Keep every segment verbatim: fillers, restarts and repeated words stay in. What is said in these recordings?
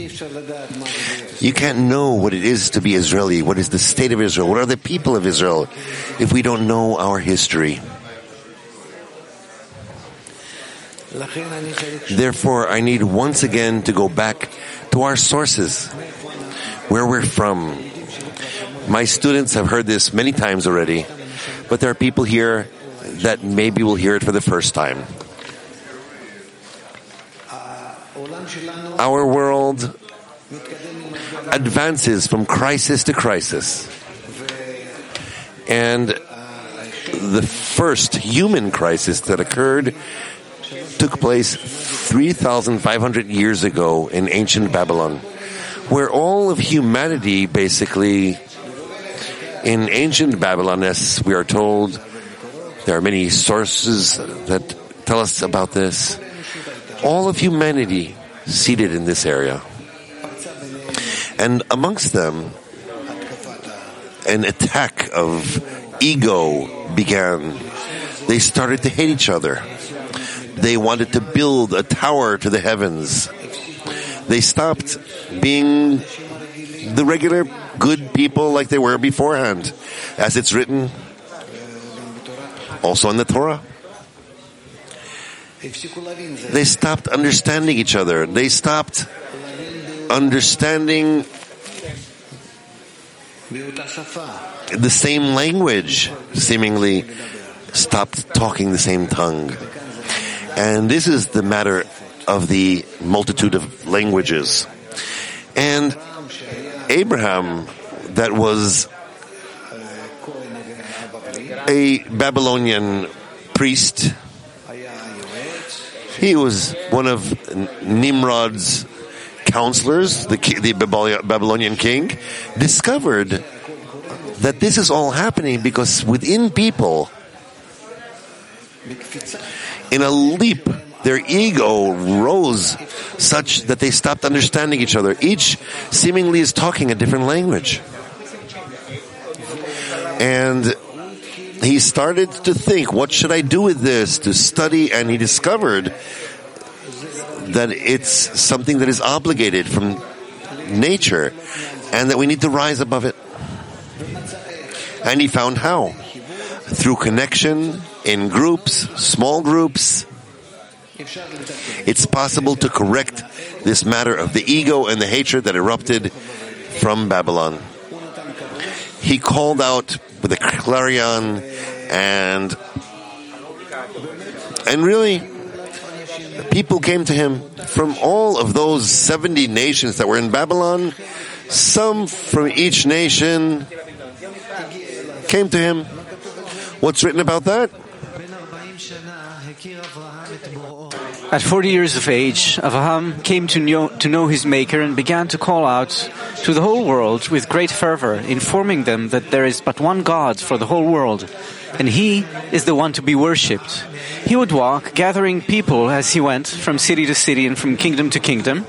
You can't know what it is to be Israeli, what is the state of Israel, what are the people of Israel, if we don't know our history. Therefore, I need once again to go back to our sources, where we're from. My students have heard this many times already, but there are people here that maybe will hear it for the first time. Our world advances from crisis to crisis. And the first human crisis that occurred took place three thousand five hundred years ago in ancient Babylon, where all of humanity basically, in ancient Babylon, as we are told, there are many sources that tell us about this, all of humanity seated in this area. And amongst them, an attack of ego began. They started to hate each other. They wanted to build a tower to the heavens. They stopped being the regular good people like they were beforehand, as it's written also in the Torah. They stopped understanding each other. They stopped understanding the same language, seemingly stopped talking the same tongue. And this is the matter of the multitude of languages. And Abraham, that was a Babylonian priest, he was one of Nimrod's counselors, the, the Babylonian king, discovered that this is all happening because within people, in a leap, their ego rose such that they stopped understanding each other. Each seemingly is talking a different language. And he started to think, what should I do with this? To study, and he discovered that it's something that is obligated from nature and that we need to rise above it. And he found how. Through connection, in groups, small groups, it's possible to correct this matter of the ego and the hatred that erupted from Babylon. He called out with a clarion, and and really people came to him from all of those seventy nations that were in Babylon. Some from each nation came to him. What's written about that? At forty years of age, Avraham came to know, to know his Maker and began to call out to the whole world with great fervor, informing them that there is but one God for the whole world, and He is the one to be worshipped. He would walk, gathering people as he went from city to city and from kingdom to kingdom.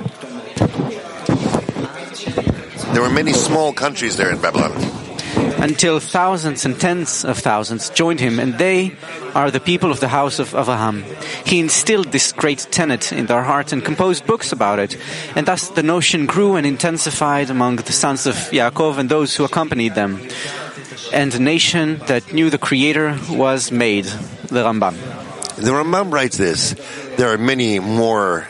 There were many small countries there in Babylon, until thousands and tens of thousands joined him, and they are the people of the house of Avraham. He instilled this great tenet in their hearts and composed books about it, and thus the notion grew and intensified among the sons of Yaakov and those who accompanied them. And the nation that knew the Creator was made. The Rambam. The Rambam writes this. There are many more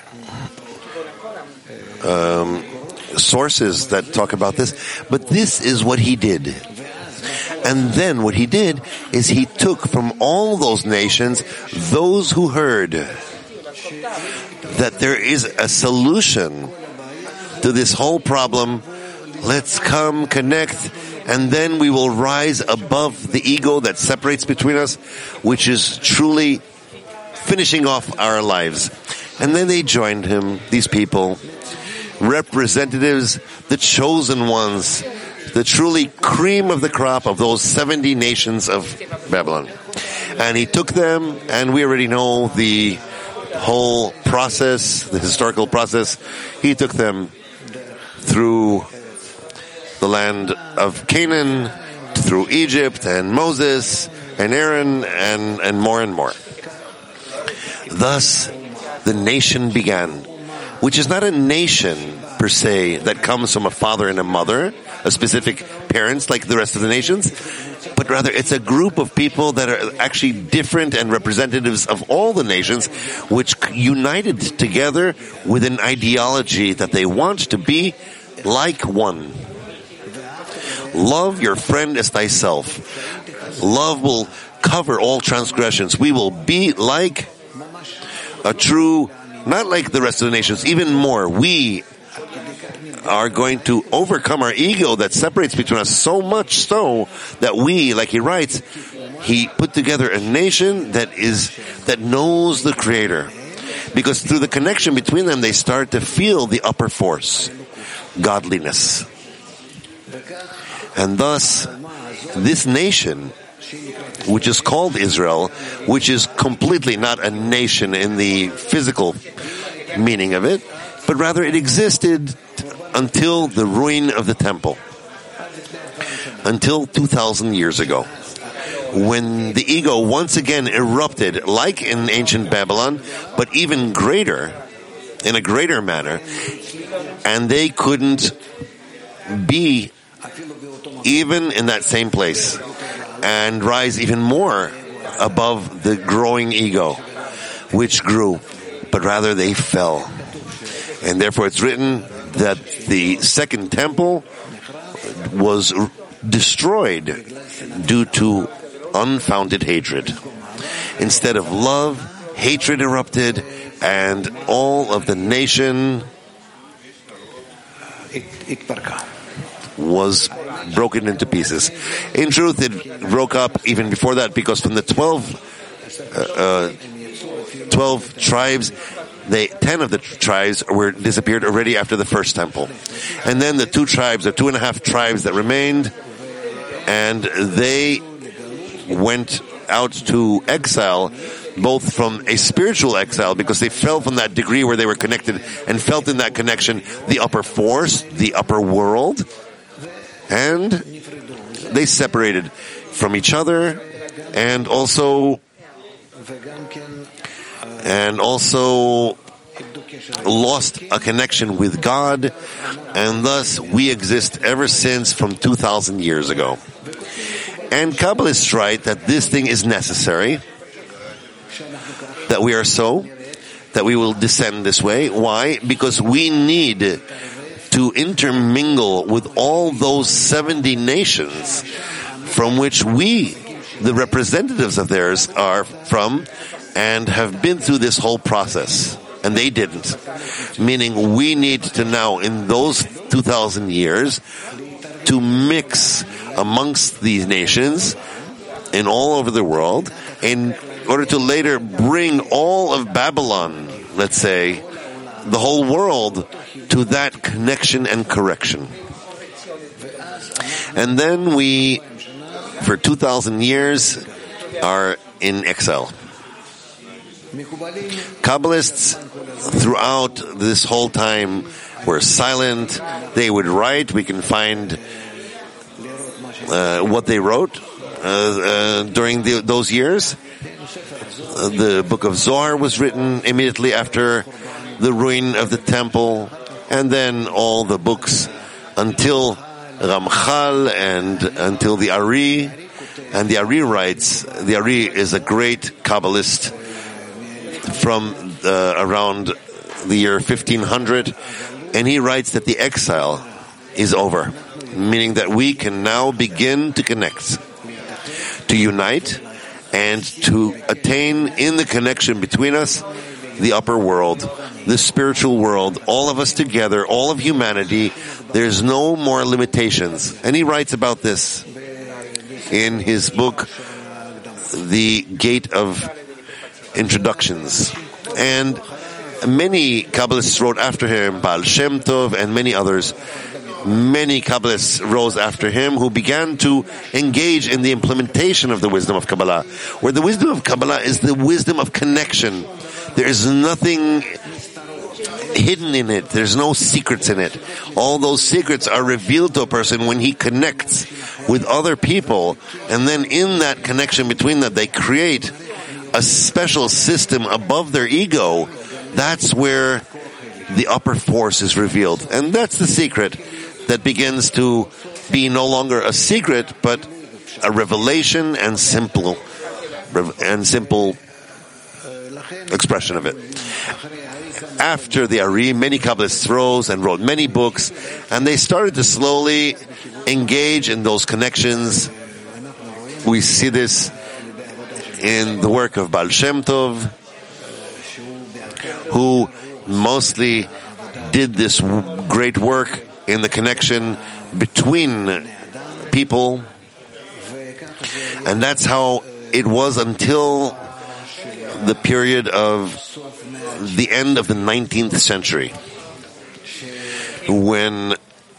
um, sources that talk about this, but this is what he did. And then what he did is he took from all those nations those who heard that there is a solution to this whole problem. Let's come, connect, and then we will rise above the ego that separates between us, which is truly finishing off our lives. And then they joined him, these people, representatives, the chosen ones, the truly cream of the crop of those seventy nations of Babylon. And he took them, and we already know the whole process, the historical process. He took them through the land of Canaan, through Egypt, and Moses, and Aaron, and, and more and more. Thus, the nation began, which is not a nation per per se, that comes from a father and a mother, a specific parents like the rest of the nations, but rather it's a group of people that are actually different and representatives of all the nations, which united together with an ideology that they want to be like one. Love your friend as thyself. Love will cover all transgressions. We will be like a true, not like the rest of the nations, even more. We are going to overcome our ego that separates between us so much so that we, like he writes, he put together a nation that is, that knows the Creator. Because through the connection between them, they start to feel the upper force, godliness. And thus, this nation, which is called Israel, which is completely not a nation in the physical meaning of it, but rather it existed until the ruin of the temple, until two thousand years ago, when the ego once again erupted, like in ancient Babylon, but even greater, in a greater manner, and they couldn't be even in that same place and rise even more above the growing ego, which grew, but rather they fell. And therefore it's written that the second temple was destroyed due to unfounded hatred. Instead of love, hatred erupted, and all of the nation was broken into pieces. In truth, it broke up even before that, because from the twelve, uh, uh, twelve tribes, they, ten of the tribes were disappeared already after the first temple. And then the two tribes, the two and a half tribes that remained, and they went out to exile, both from a spiritual exile, because they fell from that degree where they were connected and felt in that connection the upper force, the upper world, and they separated from each other, and also and also lost a connection with God, and thus we exist ever since from two thousand years ago. And Kabbalists write that this thing is necessary, that we are so, that we will descend this way. Why? Because we need to intermingle with all those seventy nations from which we, the representatives of theirs, are from and have been through this whole process. And they didn't. Meaning we need to now, in those two thousand years, to mix amongst these nations in all over the world in order to later bring all of Babylon, let's say, the whole world, to that connection and correction. And then we, for two thousand years, are in exile. Kabbalists throughout this whole time were silent. They would write. We can find uh, what they wrote uh, uh, during the, those years. Uh, the book of Zohar was written immediately after the ruin of the temple, and then all the books until Ramchal and until the Ari. And the Ari writes, the Ari is a great Kabbalist from uh, around the year fifteen hundred, and he writes that the exile is over, meaning that we can now begin to connect, to unite, and to attain in the connection between us the upper world, the spiritual world, all of us together, all of humanity. There's no more limitations. And he writes about this in his book, The Gate of Introductions. And many Kabbalists wrote after him, Baal Shem Tov and many others. Many Kabbalists rose after him who began to engage in the implementation of the wisdom of Kabbalah, where the wisdom of Kabbalah is the wisdom of connection. There is nothing hidden in it. There's no secrets in it. All those secrets are revealed to a person when he connects with other people, and then in that connection between them, they create a special system above their ego. That's where the upper force is revealed. And that's the secret that begins to be no longer a secret, but a revelation and simple, and simple expression of it. After the Ari, many Kabbalists rose and wrote many books, and they started to slowly engage in those connections. We see this in the work of Baal Shem Tov, who mostly did this great work in the connection between people, and that's how it was until the period of the end of the nineteenth century, when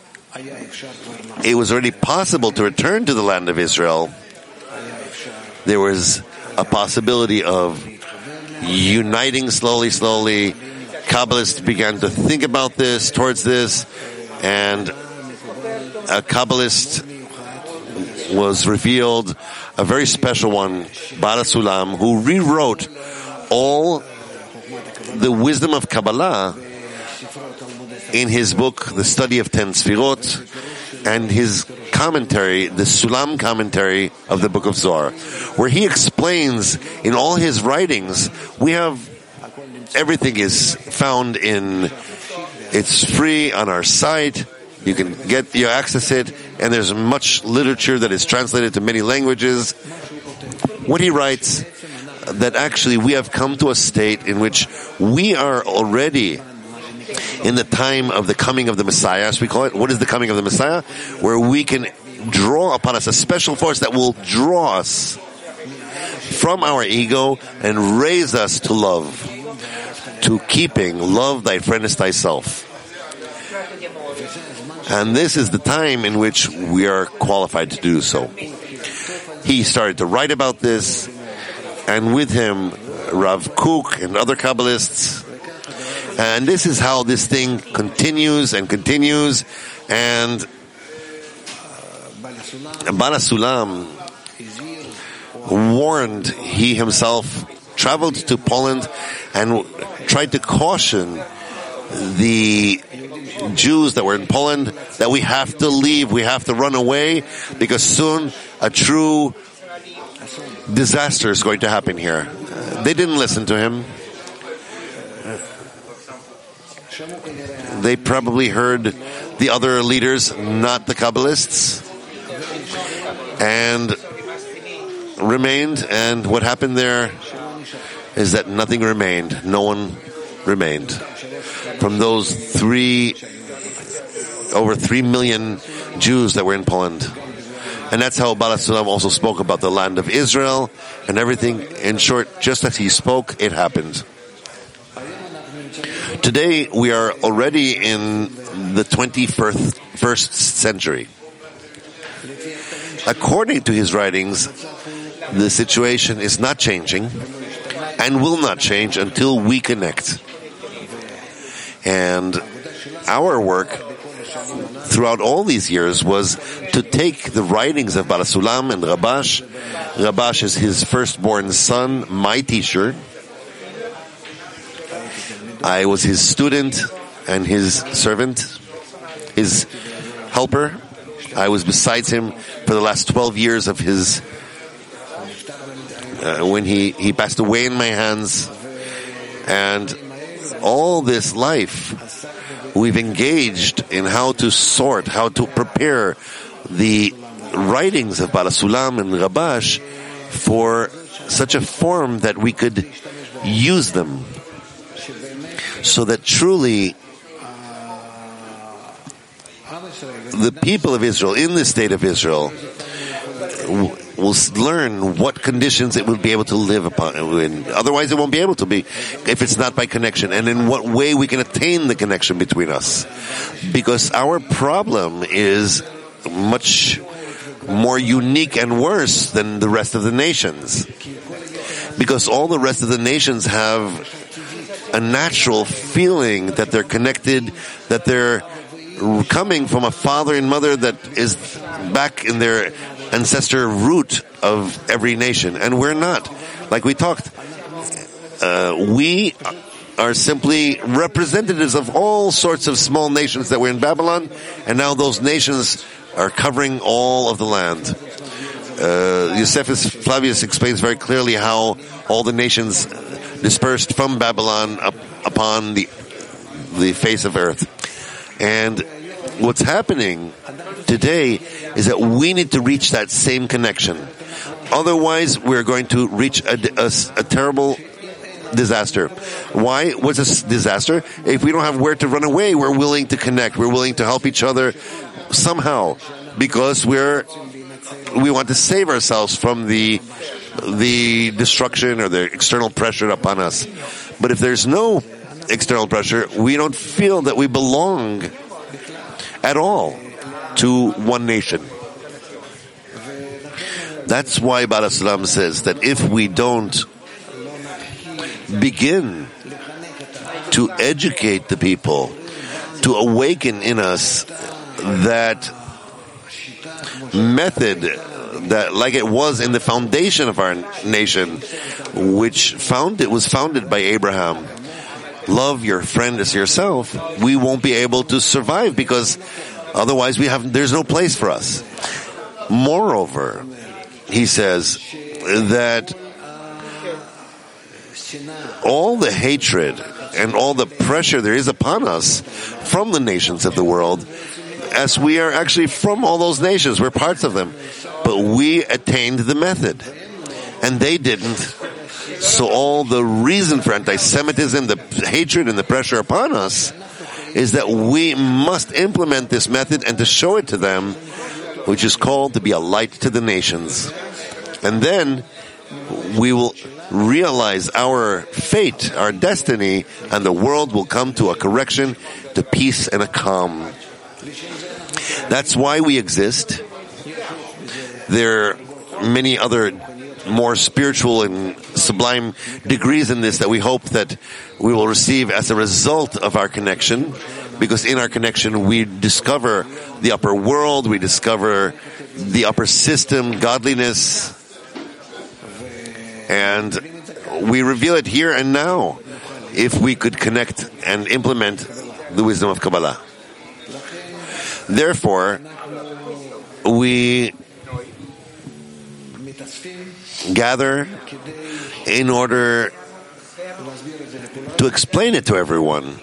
it was already possible to return to the land of Israel. There was a possibility of uniting slowly, slowly. Kabbalists began to think about this, towards this, and a Kabbalist was revealed, a very special one, Baal HaSulam, who rewrote all the wisdom of Kabbalah in his book, The Study of Ten Sfirot, and his commentary, the Sulam commentary of the book of Zohar, where he explains in all his writings, we have, everything is found in, it's free on our site, you can get, you access it, and there's much literature that is translated to many languages. What he writes, that actually we have come to a state in which we are already in the time of the coming of the Messiah, as we call it. What is the coming of the Messiah? Where we can draw upon us a special force that will draw us from our ego and raise us to love, to keeping love thy friend as thyself. And this is the time in which we are qualified to do so. He started to write about this, and with him Rav Kook and other Kabbalists. And this is how this thing continues and continues. And Baal HaSulam warned, he himself traveled to Poland and tried to caution the Jews that were in Poland that we have to leave, we have to run away, because soon a true disaster is going to happen here. They didn't listen to him. They probably heard the other leaders, not the Kabbalists, and remained. And what happened there is that nothing remained. No one remained. From those three, over three million Jews that were in Poland. And that's how Baal HaSulam also spoke about the land of Israel and everything. In short, just as he spoke, it happened. Today, we are already in the twenty-first century. According to his writings, the situation is not changing and will not change until we connect. And our work throughout all these years was to take the writings of Baal HaSulam and Rabash. Rabash is his firstborn son, my teacher. I was his student and his servant, his helper. I was besides him for the last twelve years of his, uh, when he, he passed away in my hands. And all this life, we've engaged in how to sort, how to prepare the writings of Baal HaSulam and Rabash for such a form that we could use them, so that truly the people of Israel, in the state of Israel, will learn what conditions it will be able to live upon. Otherwise, it won't be able to be if it's not by connection. And in what way we can attain the connection between us. Because our problem is much more unique and worse than the rest of the nations. Because all the rest of the nations have a natural feeling that they're connected, that they're coming from a father and mother that is back in their ancestor root of every nation. And we're not. Like we talked, uh, we are simply representatives of all sorts of small nations that were in Babylon, and now those nations are covering all of the land. Uh, Josephus Flavius explains very clearly how all the nations dispersed from Babylon up upon the the face of earth. And what's happening today is that we need to reach that same connection. Otherwise, we're going to reach a, a, a terrible disaster. Why? What's a disaster? If we don't have where to run away, we're willing to connect. We're willing to help each other somehow, because we're we want to save ourselves from the the destruction or the external pressure upon us. But if there's no external pressure, we don't feel that we belong at all to one nation. That's why Baal HaSulam says that if we don't begin to educate the people, to awaken in us that method that, like it was in the foundation of our nation, which found it was founded by Abraham, love your friend as yourself, we won't be able to survive, because otherwise we have there's no place for us. Moreover, he says that all the hatred and all the pressure there is upon us from the nations of the world, as we are actually from all those nations, we're parts of them, but we attained the method and they didn't. So all the reason for anti-Semitism, the hatred and the pressure upon us, is that we must implement this method and to show it to them, which is called to be a light to the nations. And then we will realize our fate, our destiny, and the world will come to a correction, to peace and a calm. That's why we exist. There are many other more spiritual and sublime degrees in this that we hope that we will receive as a result of our connection, because in our connection we discover the upper world, we discover the upper system, godliness, and we reveal it here and now if we could connect and implement the wisdom of Kabbalah. Therefore, we gather in order to explain it to everyone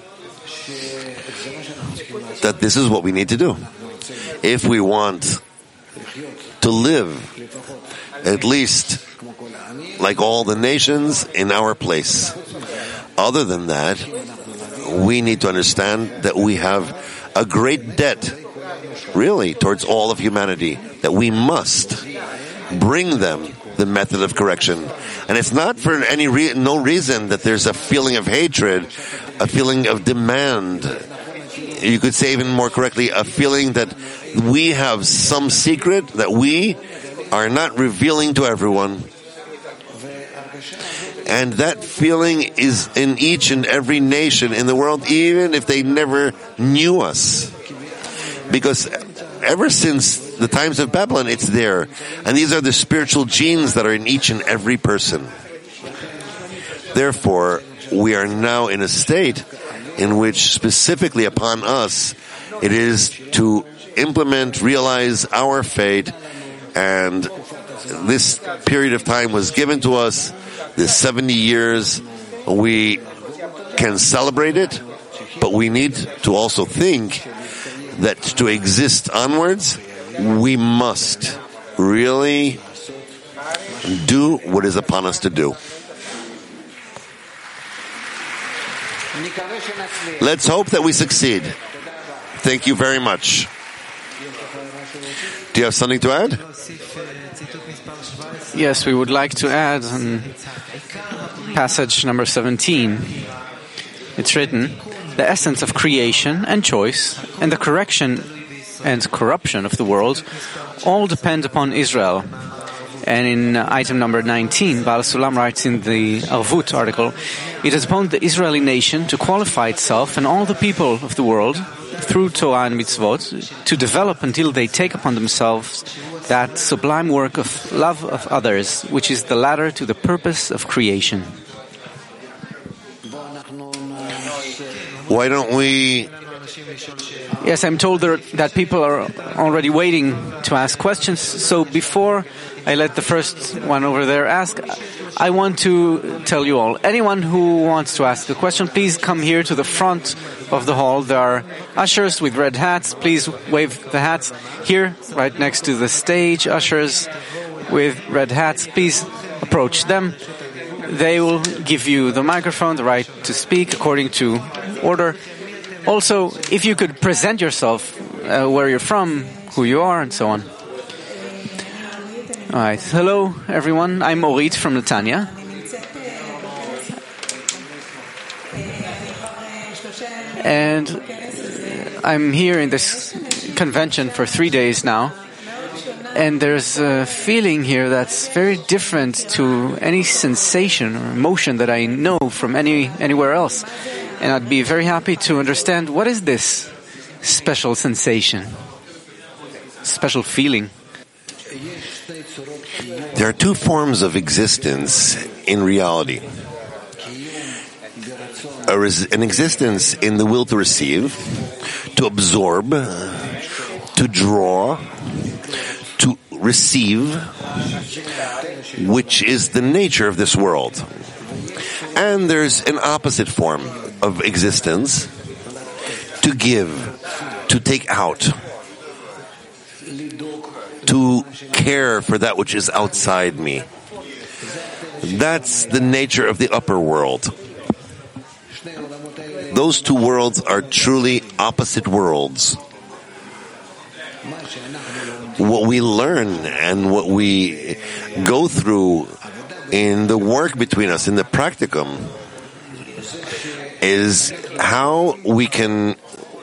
that this is what we need to do if we want to live at least like all the nations in our place. Other than that, we need to understand that we have a great debt, really, towards all of humanity, that we must bring them the method of correction. And it's not for any re- no reason that there's a feeling of hatred, a feeling of demand. You could say even more correctly, a feeling that we have some secret that we are not revealing to everyone. And that feeling is in each and every nation in the world, even if they never knew us. Because ever since the times of Babylon, it's there. And these are the spiritual genes that are in each and every person. Therefore, we are now in a state in which specifically upon us, it is to implement, realize our fate, and this period of time was given to us, this seventy years, we can celebrate it, but we need to also think that to exist onwards, we must really do what is upon us to do. Let's hope that we succeed. Thank you very much. Do you have something to add? Yes, we would like to add um, passage number seventeen. It's written, the essence of creation and choice and the correction and corruption of the world all depend upon Israel. And in uh, item number nineteen, Baal HaSulam writes in the Arvut article, it is upon the Israeli nation to qualify itself and all the people of the world through Torah and mitzvot to develop until they take upon themselves that sublime work of love of others, which is the ladder to the purpose of creation. Why don't we... Yes, I'm told there, that people are already waiting to ask questions. So before I let the first one over there ask, I want to tell you all, anyone who wants to ask a question, please come here to the front of the hall. There are ushers with red hats. Please wave the hats. Here, right next to the stage, ushers with red hats. Please approach them. They will give you the microphone, the right to speak according to order. Also, if you could present yourself, uh, where you're from, who you are, and so on. All right. Hello, everyone. I'm Orit from Netanya. And I'm here in this convention for three days now. And there's a feeling here that's very different to any sensation or emotion that I know from any anywhere else. And I'd be very happy to understand, what is this special sensation, special feeling? There are two forms of existence in reality. A res- an existence in the will to receive, to absorb, to draw, to receive, which is the nature of this world. And there's an opposite form of existence, to give, to take out, to care for that which is outside me. That's the nature of the upper world. Those two worlds are truly opposite worlds. What we learn and what we go through in the work between us, in the practicum, is how we can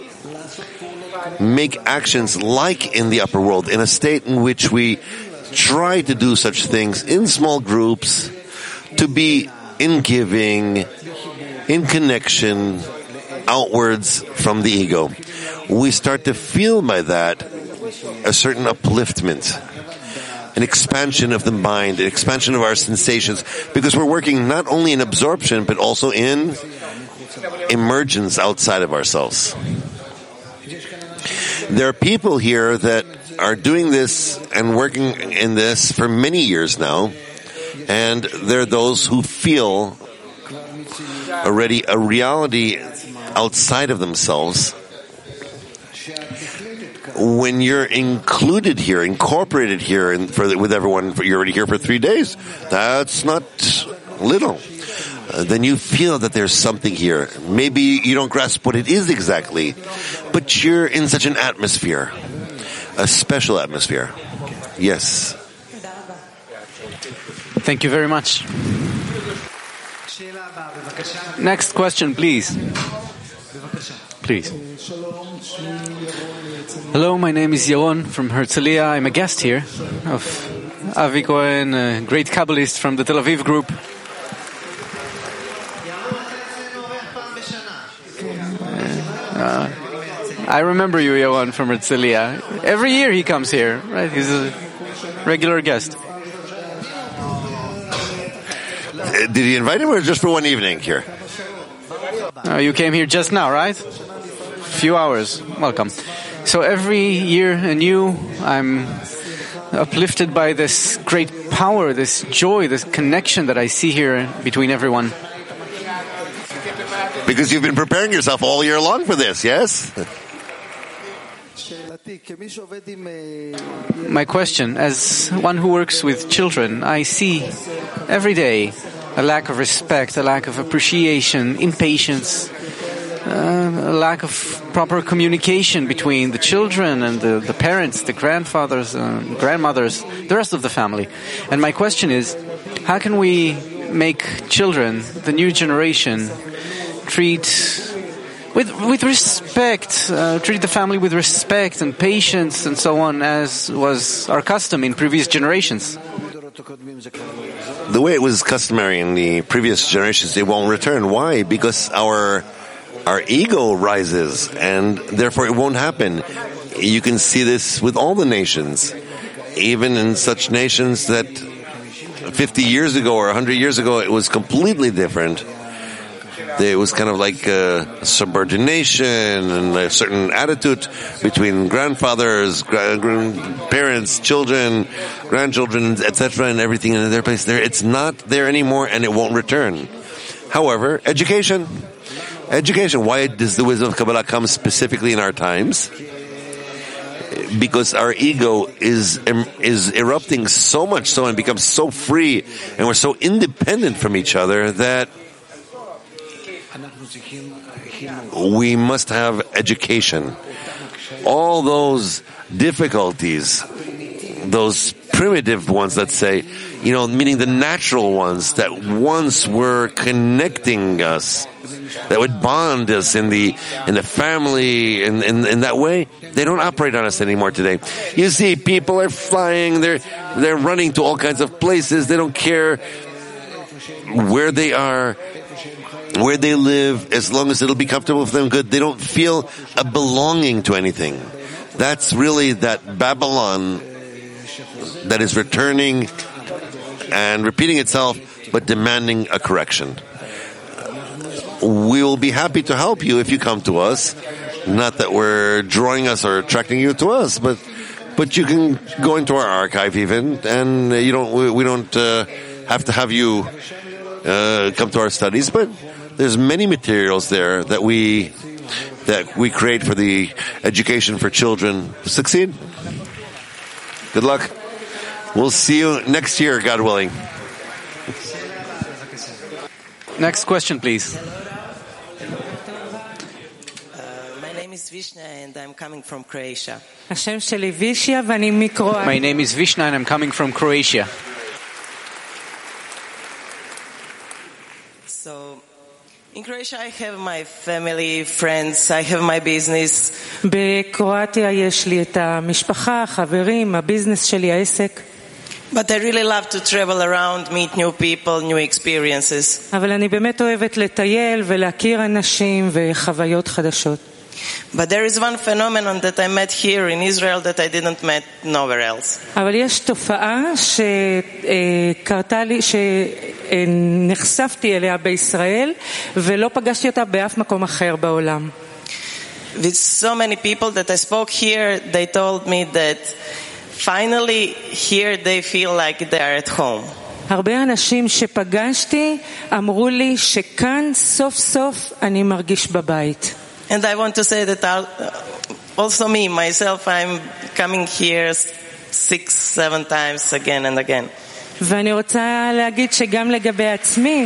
make actions like in the upper world, in a state in which we try to do such things in small groups, to be in giving, in connection, outwards from the ego. We start to feel by that a certain upliftment, an expansion of the mind, an expansion of our sensations, because we're working not only in absorption, but also in emergence outside of ourselves. There are people here that are doing this and working in this for many years now, and there are those who feel already a reality outside of themselves. When you're included here, incorporated here in, for, with everyone, you're already here for three days, that's not little. Uh, then you feel that there's something here. Maybe you don't grasp what it is exactly, but you're in such an atmosphere, a special atmosphere. Yes. Thank you very much. Next question, please. Please. Hello, my name is Yaron from Herzliya. I'm a guest here of Avi Cohen, a great Kabbalist from the Tel Aviv group. Uh, I remember you, Yaron, from Herzliya. Every year he comes here, right? He's a regular guest. Did he invite him or just for one evening here? Uh, you came here just now, right? Few hours. Welcome. So every year anew, I'm uplifted by this great power, this joy, this connection that I see here between everyone. Because you've been preparing yourself all year long for this, yes? My question, as one who works with children, I see every day a lack of respect, a lack of appreciation, impatience, uh, a lack of proper communication between the children and the, the parents, the grandfathers, uh, grandmothers, the rest of the family. And my question is, how can we make children, the new generation, treat with with respect, uh, treat the family with respect and patience and so on, as was our custom in previous generations? The way it was customary in the previous generations, it won't return. Why? Because our our ego rises, and therefore it won't happen. You can see this with all the nations, even in such nations that fifty years ago or one hundred years ago it was completely different. There was kind of like uh, subordination and a certain attitude between grandfathers, parents, children, grandchildren, et cetera, and everything in their place there. It's not there anymore, and it won't return. However, education. Education. Why does the wisdom of Kabbalah come specifically in our times? Because our ego is is erupting so much so and becomes so free, and we're so independent from each other that we must have education. All those difficulties, those primitive ones, let's say, you know, meaning the natural ones that once were connecting us, that would bond us in the in the family, in, in in that way, they don't operate on us anymore today. You see, people are flying, they're they're running to all kinds of places. They don't care where they are, where they live, as long as it'll be comfortable for them. Good. They don't feel a belonging to anything. That's really that Babylon that is returning and repeating itself, but demanding a correction. We will be happy to help you if you come to us. Not that we're drawing us or attracting you to us, but but you can go into our archive even, and you don't. We, we don't uh, have to have you uh, come to our studies. But there's many materials there that we that we create for the education for children. Succeed. Good luck. We'll see you next year, God willing. Next question, please. My name is Vishna and I'm coming from Croatia. My name is Vishna and I'm coming from Croatia. So, in Croatia I have my family, friends, I have my business. בקרואטיה יש לי את המשפחה, החברים, הביזנס שלי, העסק. But I really love to travel around, meet new people, new experiences. אבל אני באמת אוהבת לטייל ולהכיר אנשים וחוויות חדשות. But there is one phenomenon that I met here in Israel that I didn't met nowhere else. אבל יש תופעה שקרתה לי, שנחשפתי אליה בישראל ולא פגשתי אותה באף מקום אחר בעולם. With so many people that I spoke here, they told me that finally here they feel like they are at home. הרבה אנשים שפגשתי אמרו לי שכאן סוף סוף אני מרגיש בבית. And I want to say that also me, myself, I'm coming here six, seven times again and again. ואני רוצה להגיד שגם לגבי עצמי,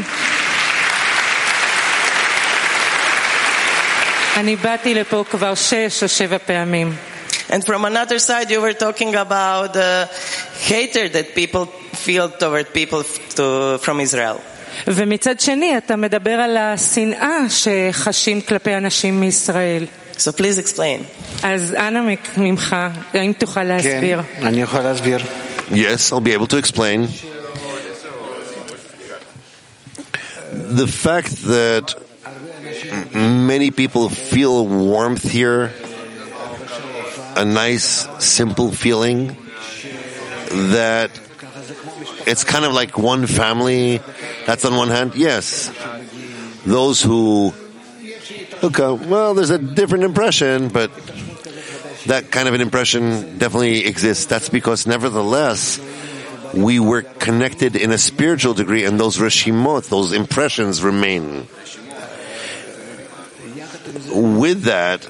אני באתי לפה כבר שש או שבע פעמים. And from another side, you were talking about the hatred that people feel toward people to, from Israel. ומצד שני, אתה מדבר על השנאה שחשים כלפי אנשים מישראל. So please explain. אז אנא ממך, האם תוכל להסביר? כן, אני יכול להסביר. Yes, I'll be able to explain. The fact that many people feel warmth here, a nice, simple feeling, that it's kind of like one family. That's on one hand. Yes. Those who, okay, well, there's a different impression, but that kind of an impression definitely exists. That's because nevertheless, we were connected in a spiritual degree, and those reshimot, those impressions remain. With that,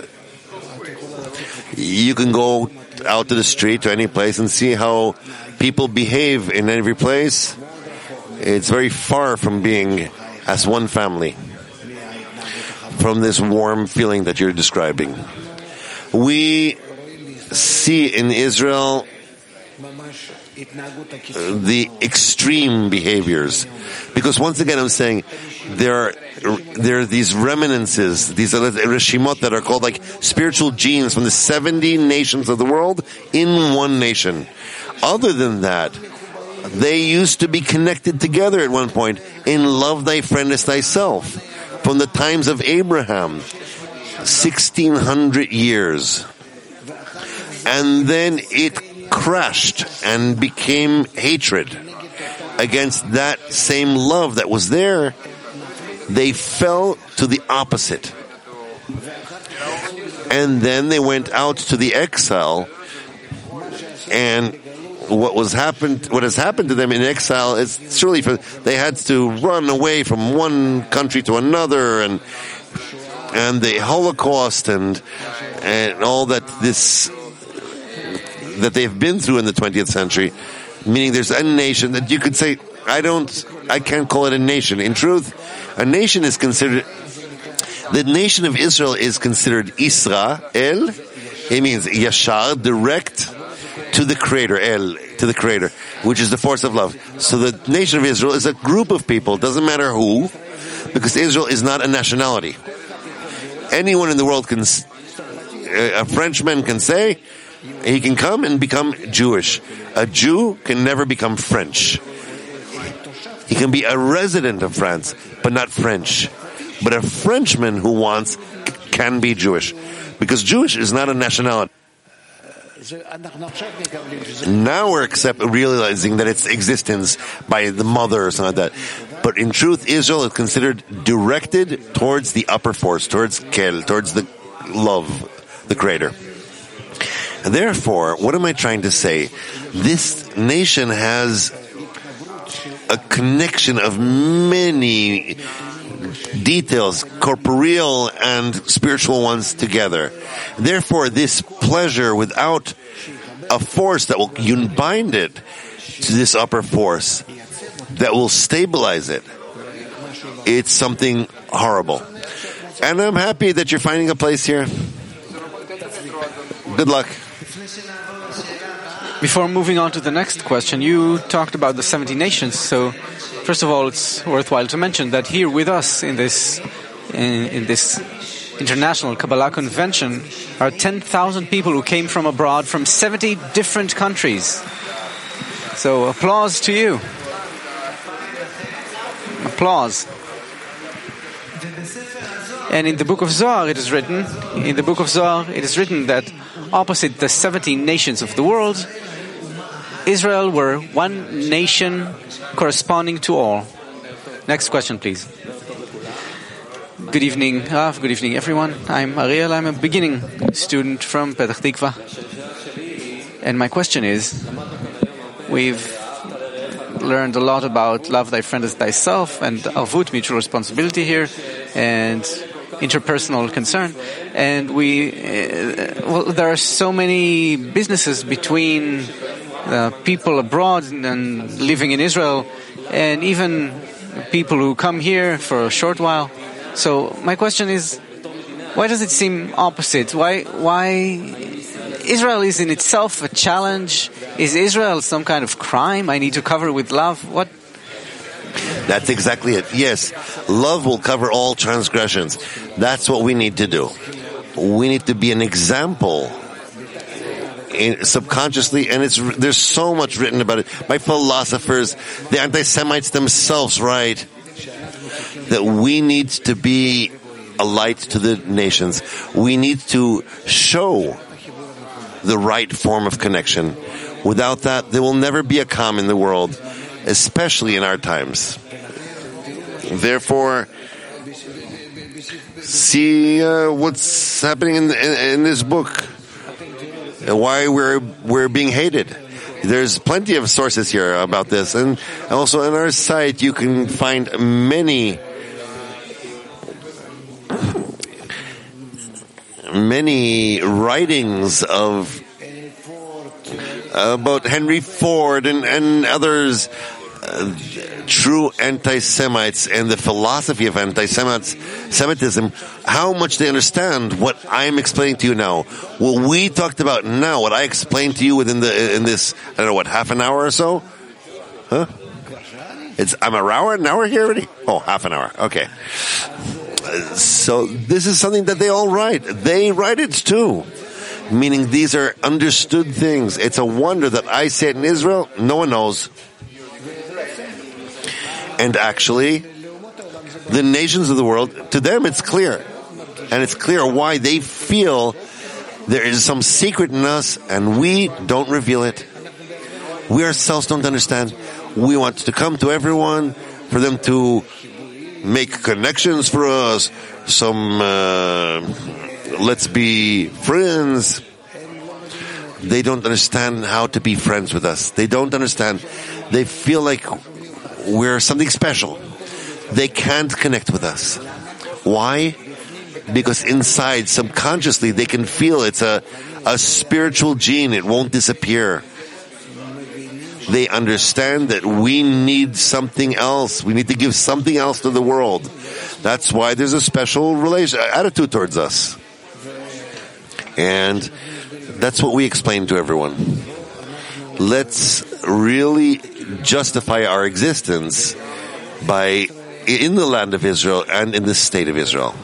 you can go out to the street, to any place, and see how people behave in every place. It's very far from being as one family, from this warm feeling that you're describing. We see in Israel the extreme behaviors, because once again I'm saying there are there are these reminiscences, these reshimot that are called like spiritual genes from the seventy nations of the world in one nation. Other than that, they used to be connected together at one point in love thy friend as thyself, from the times of Abraham, sixteen hundred years. And then it crashed and became hatred against that same love that was there They fell to the opposite. And then they went out to the exile, and what was happened, what has happened to them in exile is surely for, they had to run away from one country to another, and and the Holocaust and and all that this that they've been through in the twentieth century. Meaning, there's a nation that you could say, I don't, I can't call it a nation. In truth, a nation is considered. The nation of Israel is considered Israel. It means Yashar, direct to the Creator, El, to the Creator, which is the force of love. So the nation of Israel is a group of people, doesn't matter who, because Israel is not a nationality. Anyone in the world can, a Frenchman can say, he can come and become Jewish. A Jew can never become French. He can be a resident of France, but not French. But a Frenchman who wants can be Jewish, because Jewish is not a nationality. Now we're accept, realizing that its existence by the mother or something like that. But in truth, Israel is considered directed towards the upper force, towards Kel, towards the love, the Creator. And therefore, what am I trying to say? This nation has a connection of many details, corporeal and spiritual ones together. Therefore, this pleasure without a force that will bind it to this upper force, that will stabilize it, it's something horrible. And I'm happy that you're finding a place here. Good luck. Before moving on to the next question, you talked about the seventy nations. So, first of all, it's worthwhile to mention that here with us in this in, in this international Kabbalah convention are ten thousand people who came from abroad from seventy different countries. So, applause to you. Applause. And in the book of Zohar, it is written, in the book of Zohar, it is written that opposite the seventy nations of the world, Israel were one nation corresponding to all. Next question, please. Good evening, Rav. Good evening, everyone. I'm Ariel. I'm a beginning student from Petach Tikva. And my question is, we've learned a lot about love thy friend as thyself and Arvut, mutual responsibility here, and interpersonal concern. And we, uh, well, there are so many businesses between uh, people abroad and living in Israel, and even people who come here for a short while. So my question is, why does it seem opposite? Why, why Israel is in itself a challenge? Is Israel some kind of crime I need to cover with love? What? That's exactly it. Yes, love will cover all transgressions. That's what we need to do. We need to be an example in, subconsciously, and it's there's so much written about it by philosophers, the anti-Semites themselves, right? That we need to be a light to the nations. We need to show the right form of connection. Without that, there will never be a calm in the world, especially in our times. Therefore, see uh, what's happening in, in, in this book, and why we're we're being hated. There's plenty of sources here about this, and also on our site you can find many many writings of about Henry Ford and, and others, uh, true anti-Semites, and the philosophy of anti-Semitism, how much they understand what I'm explaining to you now. What we talked about now, what I explained to you within the in this, I don't know, what, half an hour or so? Huh? It's I'm an hour, an hour here already? Oh, half an hour. Okay. So this is something that they all write. They write it too. Meaning these are understood things. It's a wonder that I say it in Israel, no one knows. And actually, the nations of the world, to them it's clear. And it's clear why they feel there is some secret in us and we don't reveal it. We ourselves don't understand. We want to come to everyone, for them to make connections for us, some uh, let's be friends. They don't understand how to be friends with us. They don't understand. They feel like we're something special. They can't connect with us. Why? Because inside, subconsciously, they can feel it's a, a spiritual gene. It won't disappear. They understand that we need something else. We need to give something else to the world. That's why there's a special relation, attitude towards us. And that's what we explain to everyone. Let's really justify our existence by in the land of Israel and in the state of Israel.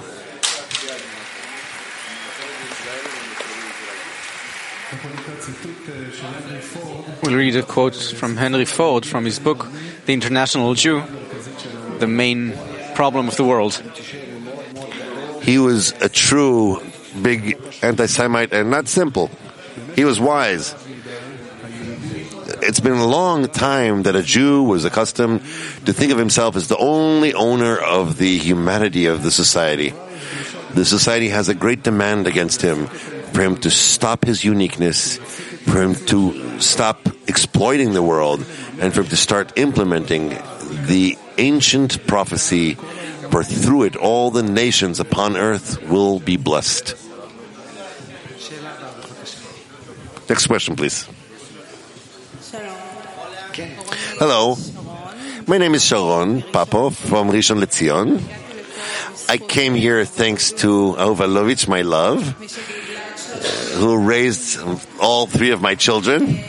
We'll read a quote from Henry Ford from his book, The International Jew, the main problem of the world. He was a true big anti-Semite and not simple. He was wise. It's been a long time that a Jew was accustomed to think of himself as the only owner of the humanity of the society. The society has a great demand against him, for him to stop his uniqueness, for him to stop exploiting the world, and for him to start implementing the ancient prophecy, for through it all the nations upon earth will be blessed. Next question, please. Hello, my name is Sharon Papo from Rishon LeZion. I came here thanks to Ahova Lovich, my love, who raised all three of my children.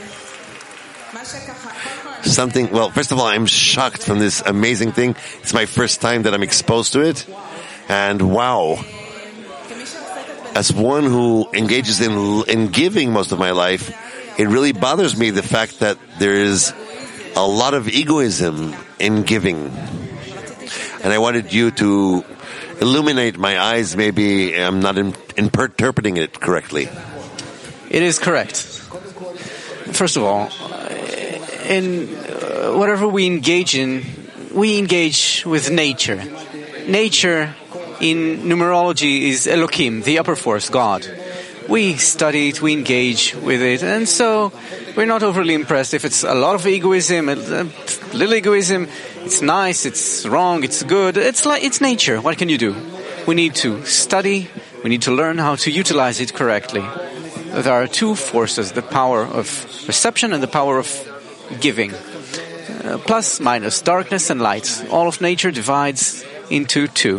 Something, well, first of all, I'm shocked from this amazing thing. It's my first time that I'm exposed to it. And wow. As one who engages in in giving most of my life, it really bothers me the fact that there is a lot of egoism in giving. And I wanted you to illuminate my eyes. Maybe I'm not in, interpreting it correctly. It is correct. First of all, in whatever we engage in, we engage with nature. Nature in numerology is Elohim, the upper force, God. We study it, we engage with it, and so we're not overly impressed if it's a lot of egoism, a little egoism. It's nice, it's wrong, it's good. It's like it's nature. What can you do? We need to study. We need to learn how to utilize it correctly. There are two forces: the power of reception and the power of giving. Uh, plus, minus, darkness and light. All of nature divides into two,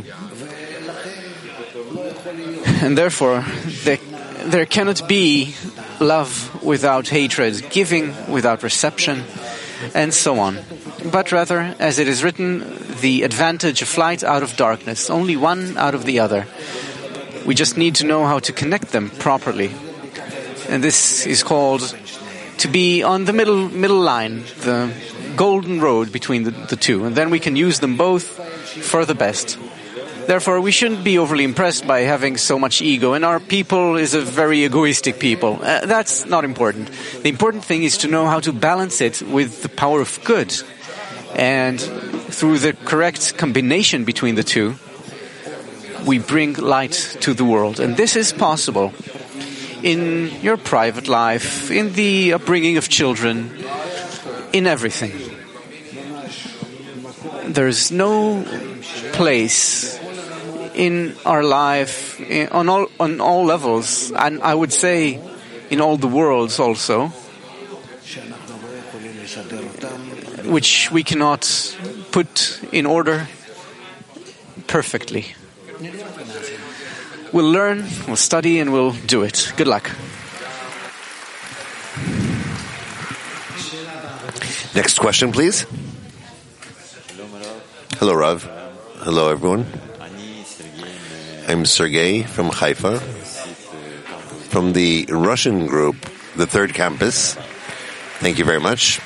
and therefore the there cannot be love without hatred, giving without reception, and so on. But rather, as it is written, the advantage of light out of darkness, only one out of the other. We just need to know how to connect them properly. And this is called to be on the middle middle line, the golden road between the, the two. And then we can use them both for the best. Therefore, we shouldn't be overly impressed by having so much ego, and our people is a very egoistic people. Uh, that's not important. The important thing is to know how to balance it with the power of good. And through the correct combination between the two, we bring light to the world. And this is possible in your private life, in the upbringing of children, in everything. There's no place in our life, in, on all on all levels, and I would say in all the worlds also, which we cannot put in order perfectly. We'll learn, we'll study, and we'll do it. Good luck. Next question, please. Hello, Rav. Hello, everyone. I'm Sergey from Haifa, from the Russian group, the third campus. Thank you very much.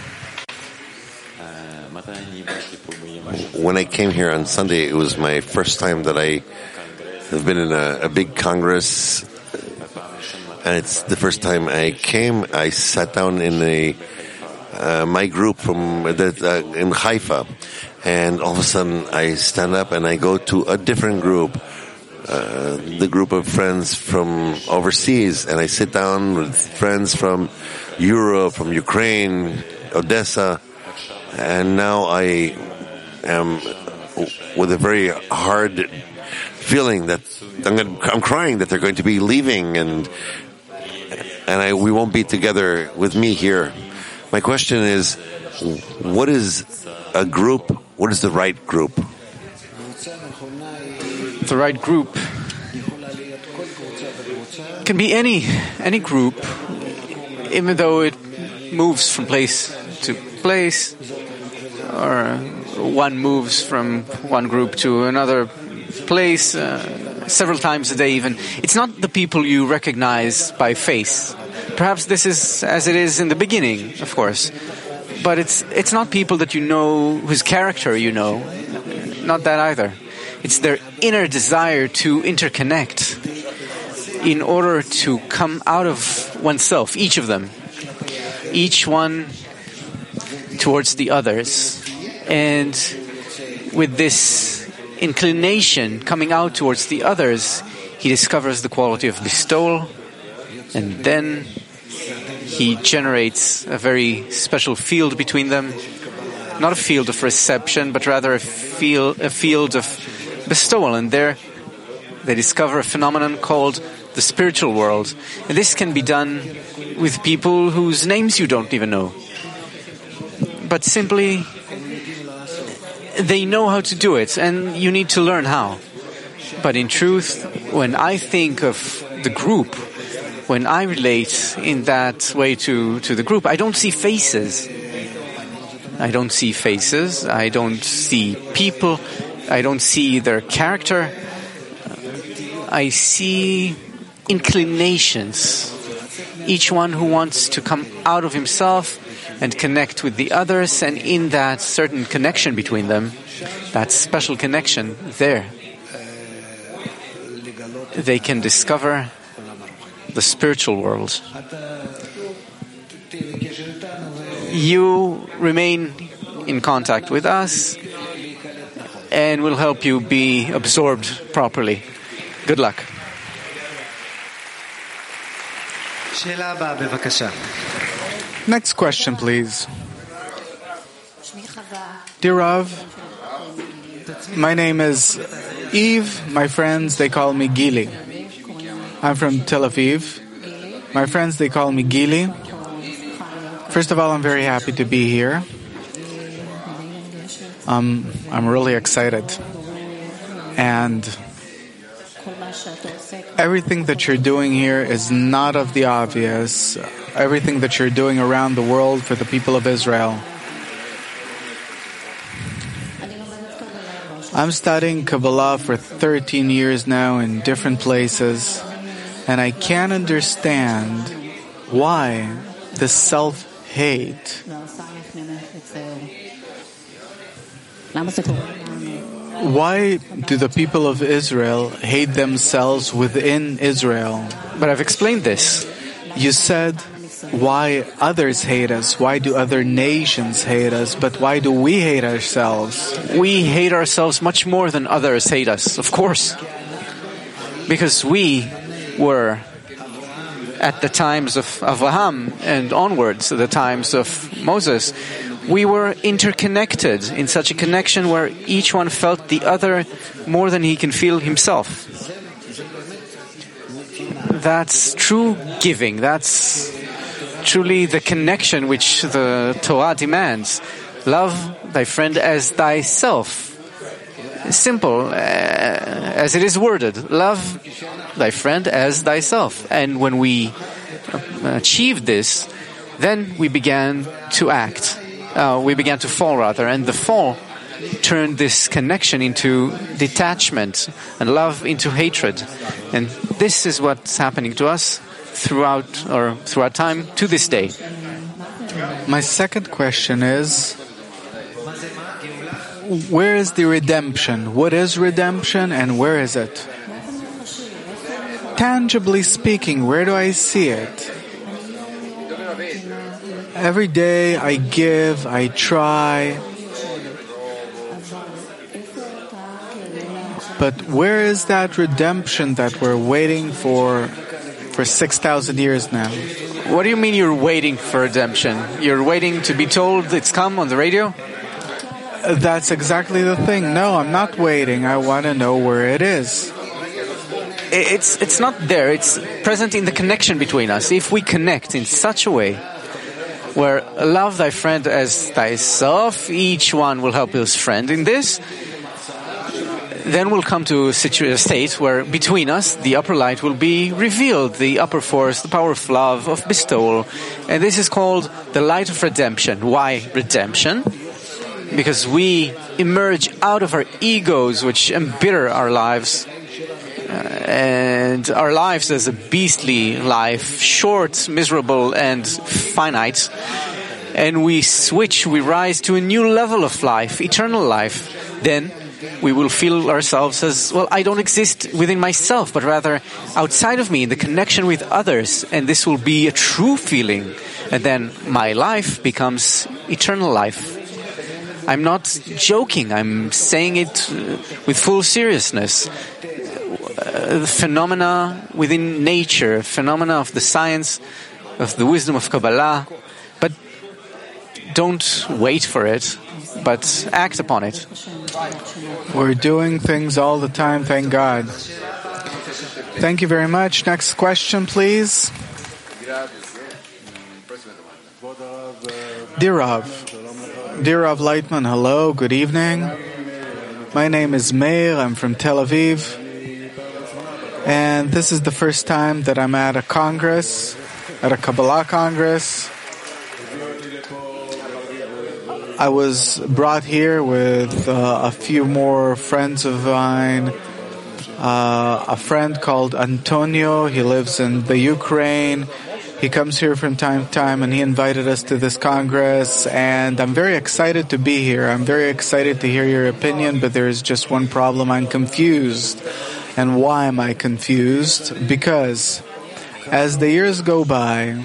When I came here on Sunday, it was my first time that I have been in a, a big congress, and it's the first time I came. I sat down in a uh, my group from the, uh, in Haifa, and all of a sudden I stand up and I go to a different group, uh, the group of friends from overseas, and I sit down with friends from Europe, from Ukraine, Odessa, and now I am with a very hard feeling that I'm, gonna, I'm crying that they're going to be leaving, and and I, we won't be together with me here. My question is, what is a group? What is the right group? The right group can be any any group, even though it moves from place to place, or one moves from one group to another place uh, several times a day even. It's not the people you recognize by face. Perhaps this is as it is in the beginning, of course. But it's it's not people that you know, whose character you know. Not that either. It's their inner desire to interconnect in order to come out of oneself, each of them. Each one towards the others. And with this inclination coming out towards the others, he discovers the quality of bestowal, and then he generates a very special field between them. Not a field of reception, but rather a field, a field of bestowal. And there they discover a phenomenon called the spiritual world. And this can be done with people whose names you don't even know. But simply, they know how to do it, and you need to learn how. But in truth, when I think of the group, when I relate in that way to, to the group, I don't see faces. I don't see faces. I don't see people. I don't see their character. I see inclinations. Each one who wants to come out of himself and connect with the others, and in that certain connection between them, that special connection there, they can discover the spiritual world. You remain in contact with us, and we'll help you be absorbed properly. Good luck. Next question, please. Dear Rav, my name is Eve. My friends, they call me Gili. I'm from Tel Aviv. My friends, they call me Gili. First of all, I'm very happy to be here. Um, I'm really excited. And everything that you're doing here is not of the obvious. Everything that you're doing around the world for the people of Israel. I'm studying Kabbalah for thirteen years now in different places, and I can't understand why the self-hate. Why do the people of Israel hate themselves within Israel? But I've explained this. You said, why others hate us? Why do other nations hate us? But why do we hate ourselves? We hate ourselves much more than others hate us, of course. Because we were, at the times of Avraham and onwards, the times of Moses, we were interconnected in such a connection where each one felt the other more than he can feel himself. That's true giving. That's truly the connection which the Torah demands. Love thy friend as thyself. Simple, uh, as it is worded. Love thy friend as thyself. And when we achieved this, then we began to act. Uh, we began to fall, rather. And the fall turned this connection into detachment and love into hatred. And this is what's happening to us throughout or throughout time to this day. My second question is, where is the redemption? What is redemption and where is it? Tangibly speaking, where do I see it? Every day I give, I try. But where is that redemption that we're waiting for for six thousand years now? What do you mean you're waiting for redemption? You're waiting to be told it's come on the radio? That's exactly the thing. No, I'm not waiting. I want to know where it is. It's it's not there. It's present in the connection between us. If we connect in such a way where love thy friend as thyself, each one will help his friend in this, then we'll come to a, situ- a state where between us the upper light will be revealed, the upper force, the power of love, of bestowal. And this is called the light of redemption. Why redemption? Because we emerge out of our egos which embitter our lives, uh, and our lives as a beastly life, short, miserable and finite, and we switch, we rise to a new level of life, eternal life. Then we will feel ourselves as, well, I don't exist within myself, but rather outside of me in the connection with others, and this will be a true feeling, and then my life becomes eternal life. I'm not joking, I'm saying it with full seriousness. Uh, phenomena within nature, phenomena of the science, of the wisdom of Kabbalah, but don't wait for it, but act upon it. We're doing things all the time, thank God. Thank you very much. Next question, please. Dear Rav, Dear Rav Leitman, hello, good evening. My name is Meir, I'm from Tel Aviv. And this is the first time that I'm at a congress, at a Kabbalah congress. I was brought here with uh, a few more friends of mine. Uh, a friend called Antonio, he lives in the Ukraine. He comes here from time to time and he invited us to this congress, and I'm very excited to be here. I'm very excited to hear your opinion, but there is just one problem. I'm confused. And why am I confused? Because as the years go by,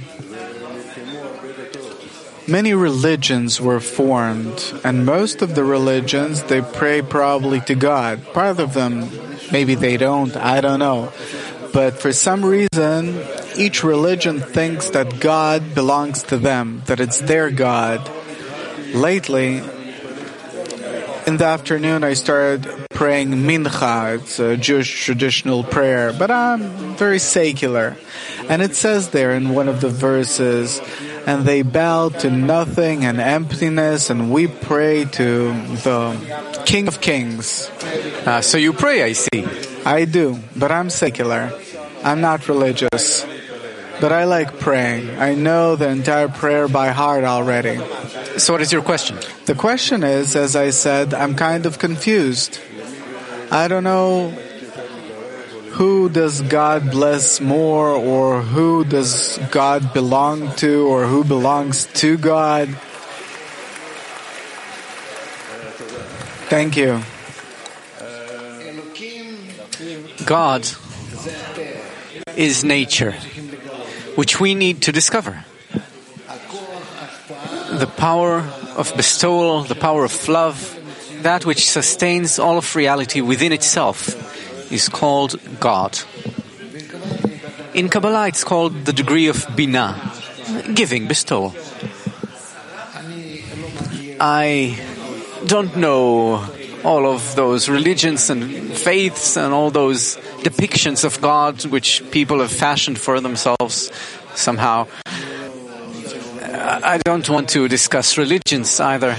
many religions were formed, and most of the religions, they pray probably to God. Part of them, maybe they don't, I don't know. But for some reason, each religion thinks that God belongs to them, that it's their God. Lately, in the afternoon, I started praying Mincha. It's a Jewish traditional prayer, but I'm very secular. And it says there in one of the verses, and they bow to nothing and emptiness, and we pray to the King of Kings. Uh, so you pray, I see. I do, but I'm secular. I'm not religious. But I like praying. I know the entire prayer by heart already. So what is your question? The question is, as I said, I'm kind of confused. I don't know who does God bless more, or who does God belong to, or who belongs to God. Thank you. God is nature, which we need to discover. The power of bestowal, the power of love, that which sustains all of reality within itself, is called God. In Kabbalah, it's called the degree of Binah, giving, bestowal. I don't know all of those religions and faiths and all those depictions of God which people have fashioned for themselves somehow. I don't want to discuss religions either.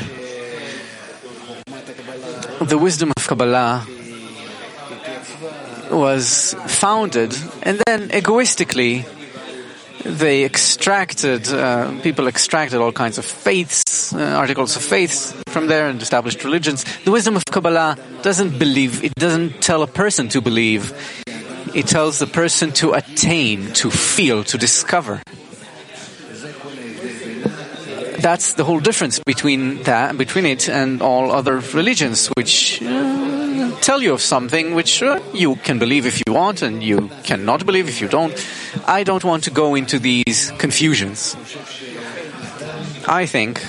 The wisdom of Kabbalah was founded, and then egoistically they extracted, uh, people extracted all kinds of faiths, uh, articles of faith from there and established religions. The wisdom of Kabbalah doesn't believe, it doesn't tell a person to believe. It tells the person to attain, to feel, to discover. That's the whole difference between that, between it and all other religions, which uh, tell you of something which uh, you can believe if you want and you cannot believe if you don't. I don't want to go into these confusions. I think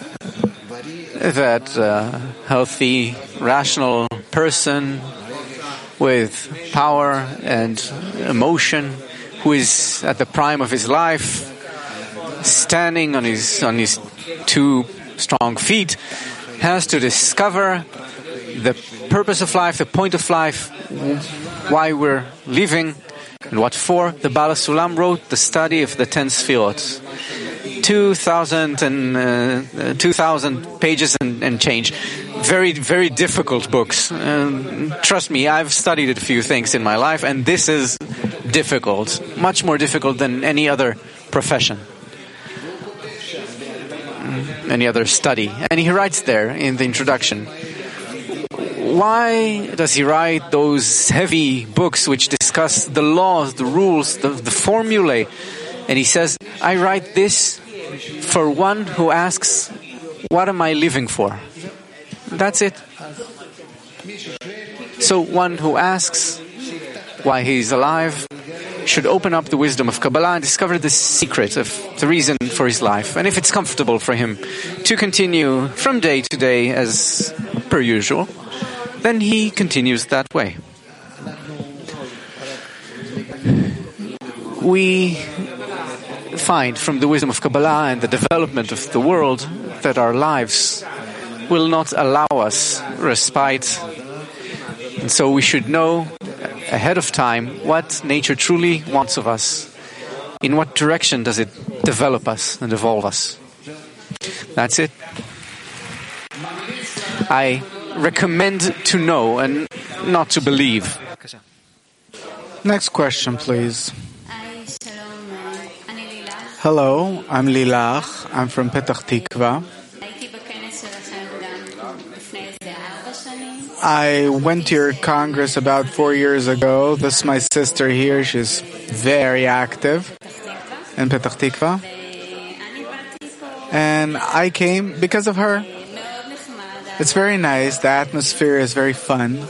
that a healthy, rational person with power and emotion, who is at the prime of his life, standing on his on his two strong feet, has to discover the purpose of life, the point of life, why we're living, and what for. The Baal HaSulam wrote the study of the ten Sfirot. Two thousand and uh, two thousand pages and, and change. Very, very difficult books. Um, trust me, I've studied a few things in my life, and this is difficult, much more difficult than any other profession, any other study. And he writes there in the introduction, why does he write those heavy books which discuss the laws, the rules, the, the formulae? And he says, I write this for one who asks, what am I living for? That's it. So one who asks why he is alive should open up the wisdom of Kabbalah and discover the secret of the reason for his life. And if it's comfortable for him to continue from day to day as per usual, then he continues that way. We find from the wisdom of Kabbalah and the development of the world that our lives will not allow us respite. And so we should know ahead of time what nature truly wants of us. In what direction does it develop us and evolve us? That's it. I recommend to know and not to believe. Next question, please. Hello, I'm Lilach. I'm from Petach Tikva. I went to your congress about four years ago. This is my sister here. She's very active in Petach Tikva. And I came because of her. It's very nice. The atmosphere is very fun.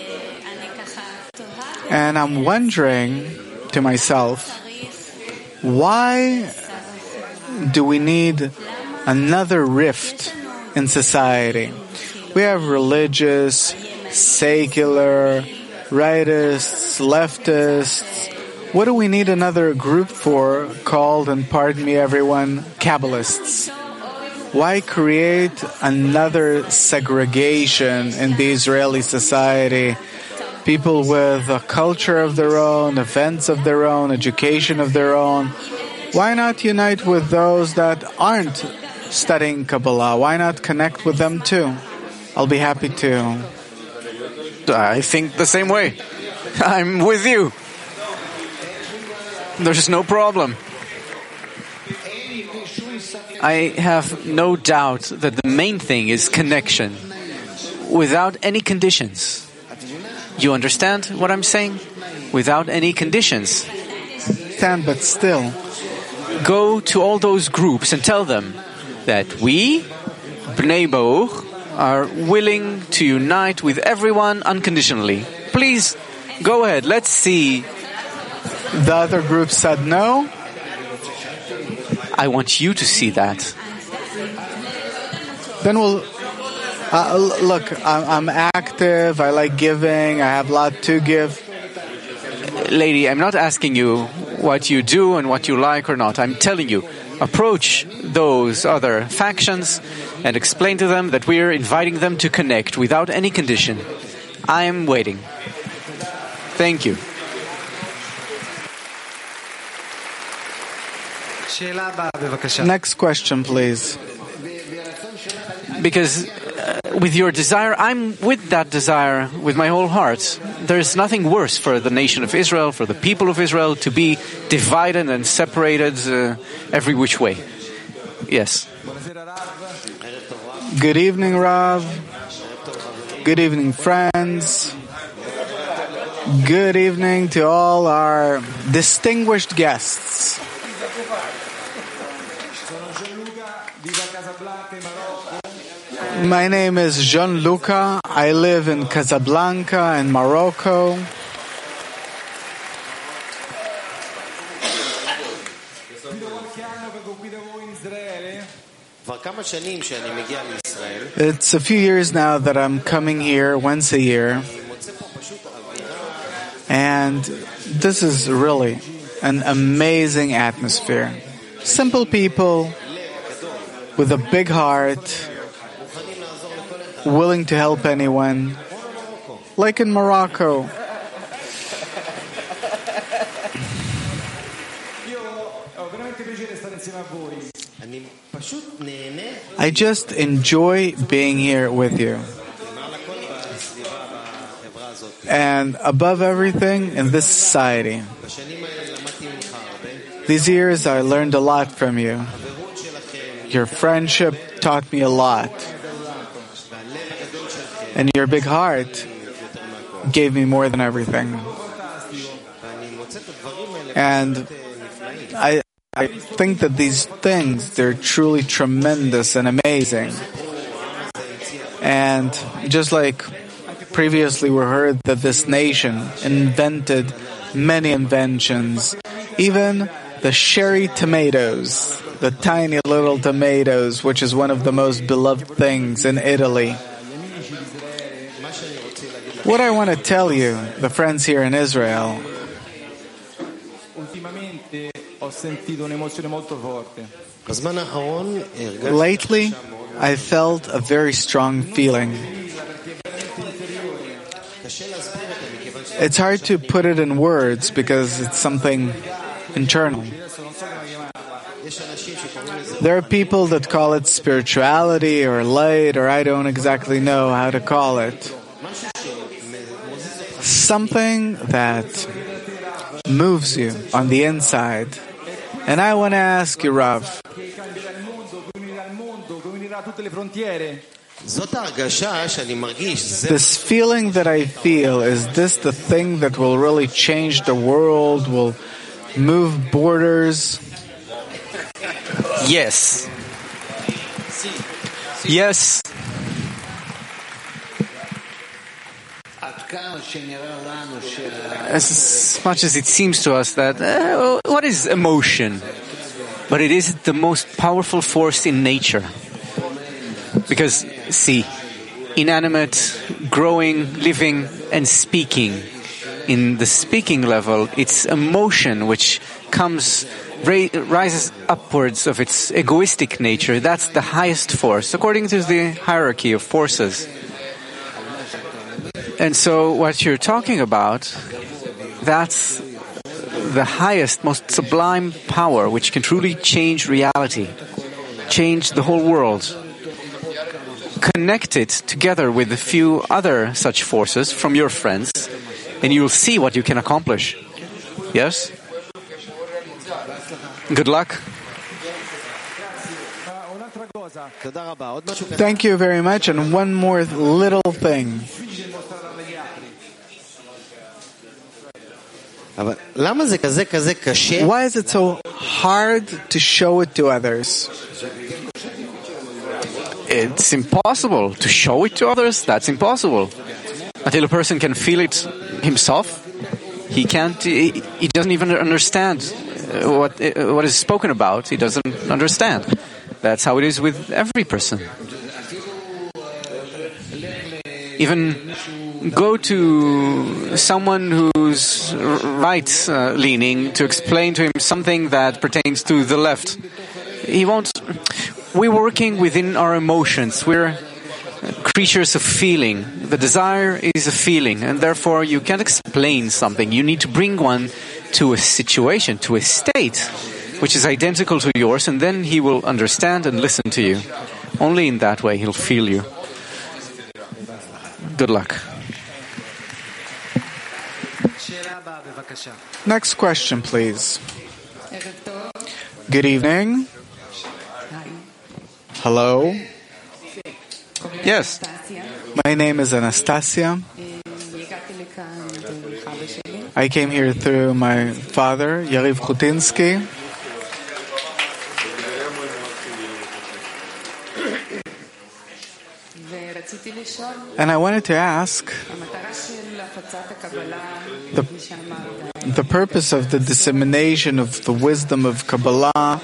And I'm wondering to myself, why do we need another rift in society? We have religious, secular, rightists, leftists. What do we need another group for called, and pardon me everyone, Kabbalists? Why create another segregation in the Israeli society? People with a culture of their own, events of their own, education of their own. Why not unite with those that aren't studying Kabbalah? Why not connect with them too? I'll be happy to. I think the same way. I'm with you. There's no problem. I have no doubt that the main thing is connection, without any conditions. You understand what I'm saying? Without any conditions. Stand, but still. Go to all those groups and tell them that we, Bnei Baruch, are willing to unite with everyone unconditionally. Please, go ahead. Let's see. The other group said no. I want you to see that. Then we'll... Uh, look, I'm, I'm active. I like giving. I have a lot to give. Lady, I'm not asking you what you do and what you like or not. I'm telling you, approach those other factions and explain to them that we're inviting them to connect without any condition. I'm waiting. Thank you. Next question, please. Because uh, with your desire, I'm with that desire with my whole heart. There's nothing worse for the nation of Israel, for the people of Israel, to be divided and separated uh, every which way. Yes. Good evening, Rav. Good evening, friends. Good evening to all our distinguished guests. My name is Gianluca. I live in Casablanca in Morocco. It's a few years now that I'm coming here once a year, and this is really an amazing atmosphere. Simple people with a big heart, willing to help anyone, like in Morocco. I just enjoy being here with you. And above everything, in this society. These years I learned a lot from you. Your friendship taught me a lot. And your big heart gave me more than everything. And I I think that these things, they're truly tremendous and amazing. And just like previously we heard that this nation invented many inventions, even the cherry tomatoes, the tiny little tomatoes, which is one of the most beloved things in Italy. What I want to tell you, the friends here in Israel, lately, I felt a very strong feeling. It's hard to put it in words because it's something internal. There are people that call it spirituality or light, or I don't exactly know how to call it. Something that moves you on the inside. And I want to ask you, Rav, this feeling that I feel, is this the thing that will really change the world, will move borders? Yes. Yes. As much as it seems to us that, uh, what is emotion? But it is the most powerful force in nature. Because, see, inanimate, growing, living, and speaking. In the speaking level, it's emotion which comes, ra- rises upwards of its egoistic nature. That's the highest force, according to the hierarchy of forces. And so what you're talking about, that's the highest, most sublime power which can truly change reality, change the whole world. Connect it together with a few other such forces from your friends, and you'll see what you can accomplish. Yes? Good luck. Thank you very much. And one more little thing. Why is it so hard to show it to others? It's impossible to show it to others. That's impossible. Until a person can feel it himself, he can't. He, he doesn't even understand what what is spoken about. He doesn't understand. That's how it is with every person. Even go to someone who's right-leaning uh, to explain to him something that pertains to the left. He won't. We're working within our emotions. We're creatures of feeling. The desire is a feeling, and therefore you can't explain something. You need to bring one to a situation, to a state, which is identical to yours, and then he will understand and listen to you. Only in that way he'll feel you. Good luck. Next question, please. Good evening. Hello. Yes. My name is Anastasia. I came here through my father, Yariv Khutinsky. And I wanted to ask, the, the purpose of the dissemination of the wisdom of Kabbalah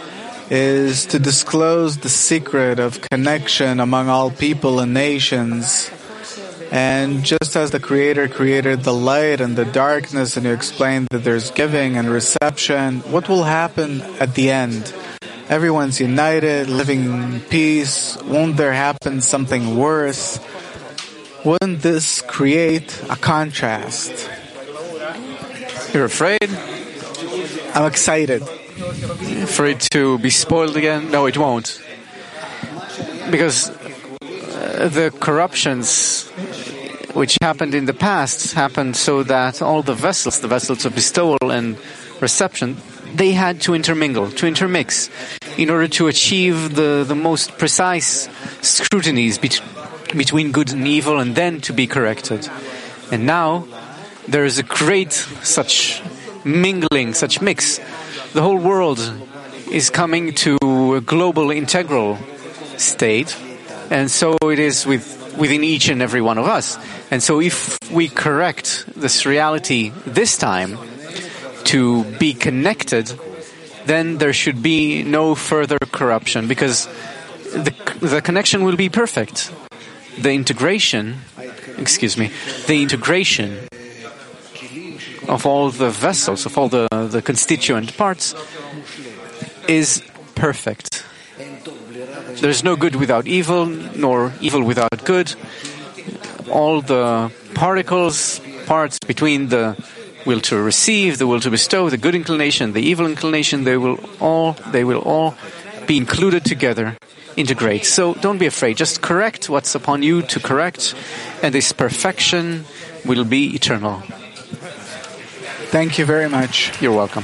is to disclose the secret of connection among all people and nations. And just as the Creator created the light and the darkness, and you explained that there's giving and reception, what will happen at the end? Everyone's united, living in peace. Won't there happen something worse? Wouldn't this create a contrast? You're afraid? I'm excited. Afraid to be spoiled again? No, it won't. Because uh, the corruptions which happened in the past happened so that all the vessels, the vessels of bestowal and reception, they had to intermingle, to intermix, in order to achieve the, the most precise scrutinies bet- between good and evil, and then to be corrected. And now there is a great such mingling, such mix. The whole world is coming to a global integral state, and so it is with within each and every one of us. And so if we correct this reality this time to be connected, then there should be no further corruption, because the, the connection will be perfect. The integration, excuse me, the integration of all the vessels, of all the, the constituent parts is perfect. There's no good without evil, nor evil without good. All the particles, parts between the will to receive, the will to bestow, the good inclination, the evil inclination, they will all, they will all be included together, integrate. So don't be afraid. Just correct what's upon you to correct, and this perfection will be eternal. Thank you very much. You're welcome.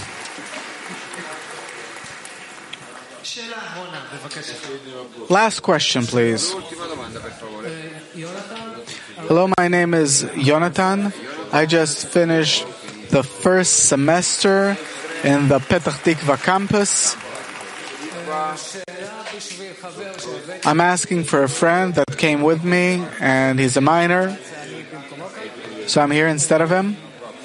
Last question, please. Hello, my name is Jonathan. I just finished the first semester in the Petach Tikva campus. I'm asking for a friend that came with me, and he's a minor, so I'm here instead of him.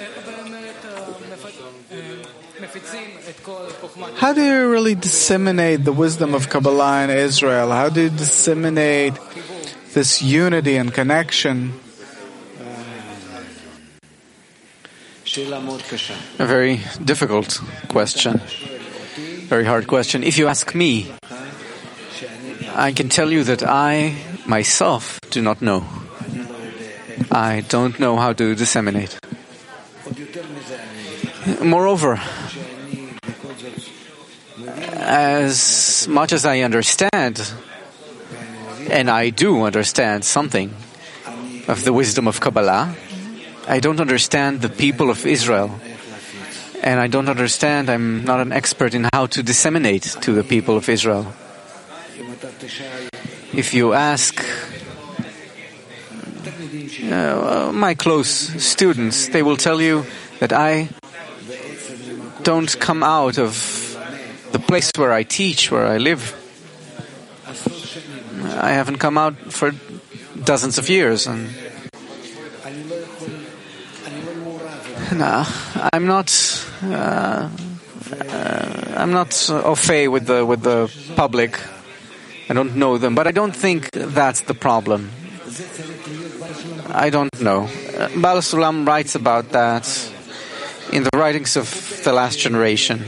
How do you really disseminate the wisdom of Kabbalah in Israel? How do you disseminate this unity and connection? A very difficult question. Very hard question. If you ask me, I can tell you that I, myself, do not know. I don't know how to disseminate. Moreover, as much as I understand, and I do understand something of the wisdom of Kabbalah, I don't understand the people of Israel. And I don't understand, I'm not an expert in how to disseminate to the people of Israel. If you ask uh, my close students, they will tell you that I don't come out of the place where I teach, where I live. I haven't come out for dozens of years, and no, I'm not. Uh, uh, I'm not au fait with the with the public. I don't know them, but I don't think that's the problem. I don't know. Uh, Baal Sulam writes about that in the writings of the last generation.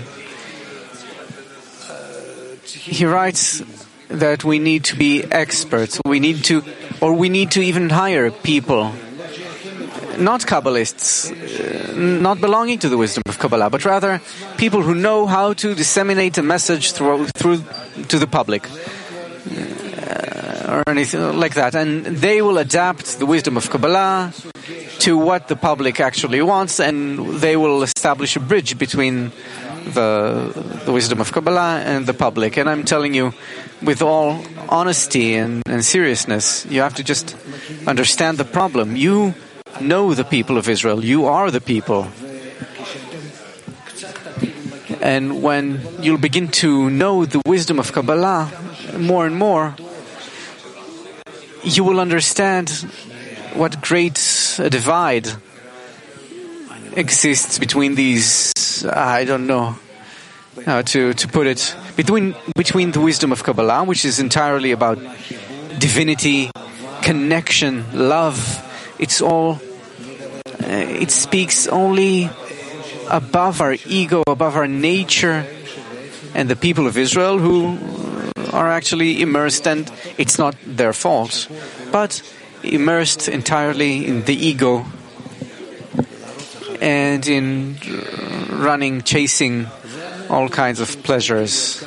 He writes that we need to be experts. We need to, or we need to even hire people, not Kabbalists, uh, not belonging to the wisdom of Kabbalah, but rather people who know how to disseminate a message through, through to the public, uh, or anything like that. And they will adapt the wisdom of Kabbalah to what the public actually wants, and they will establish a bridge between the, the wisdom of Kabbalah and the public. And I'm telling you, with all honesty and, and seriousness, you have to just understand the problem. You know the people of Israel. You are the people. And when you'll begin to know the wisdom of Kabbalah more and more, you will understand what great a divide exists between these, I don't know, uh, to to put it between between the wisdom of Kabbalah, which is entirely about divinity, connection, love. It's all. Uh, it speaks only above our ego, above our nature, and the people of Israel who are actually immersed, and it's not their fault, but immersed entirely in the ego and in running, chasing all kinds of pleasures.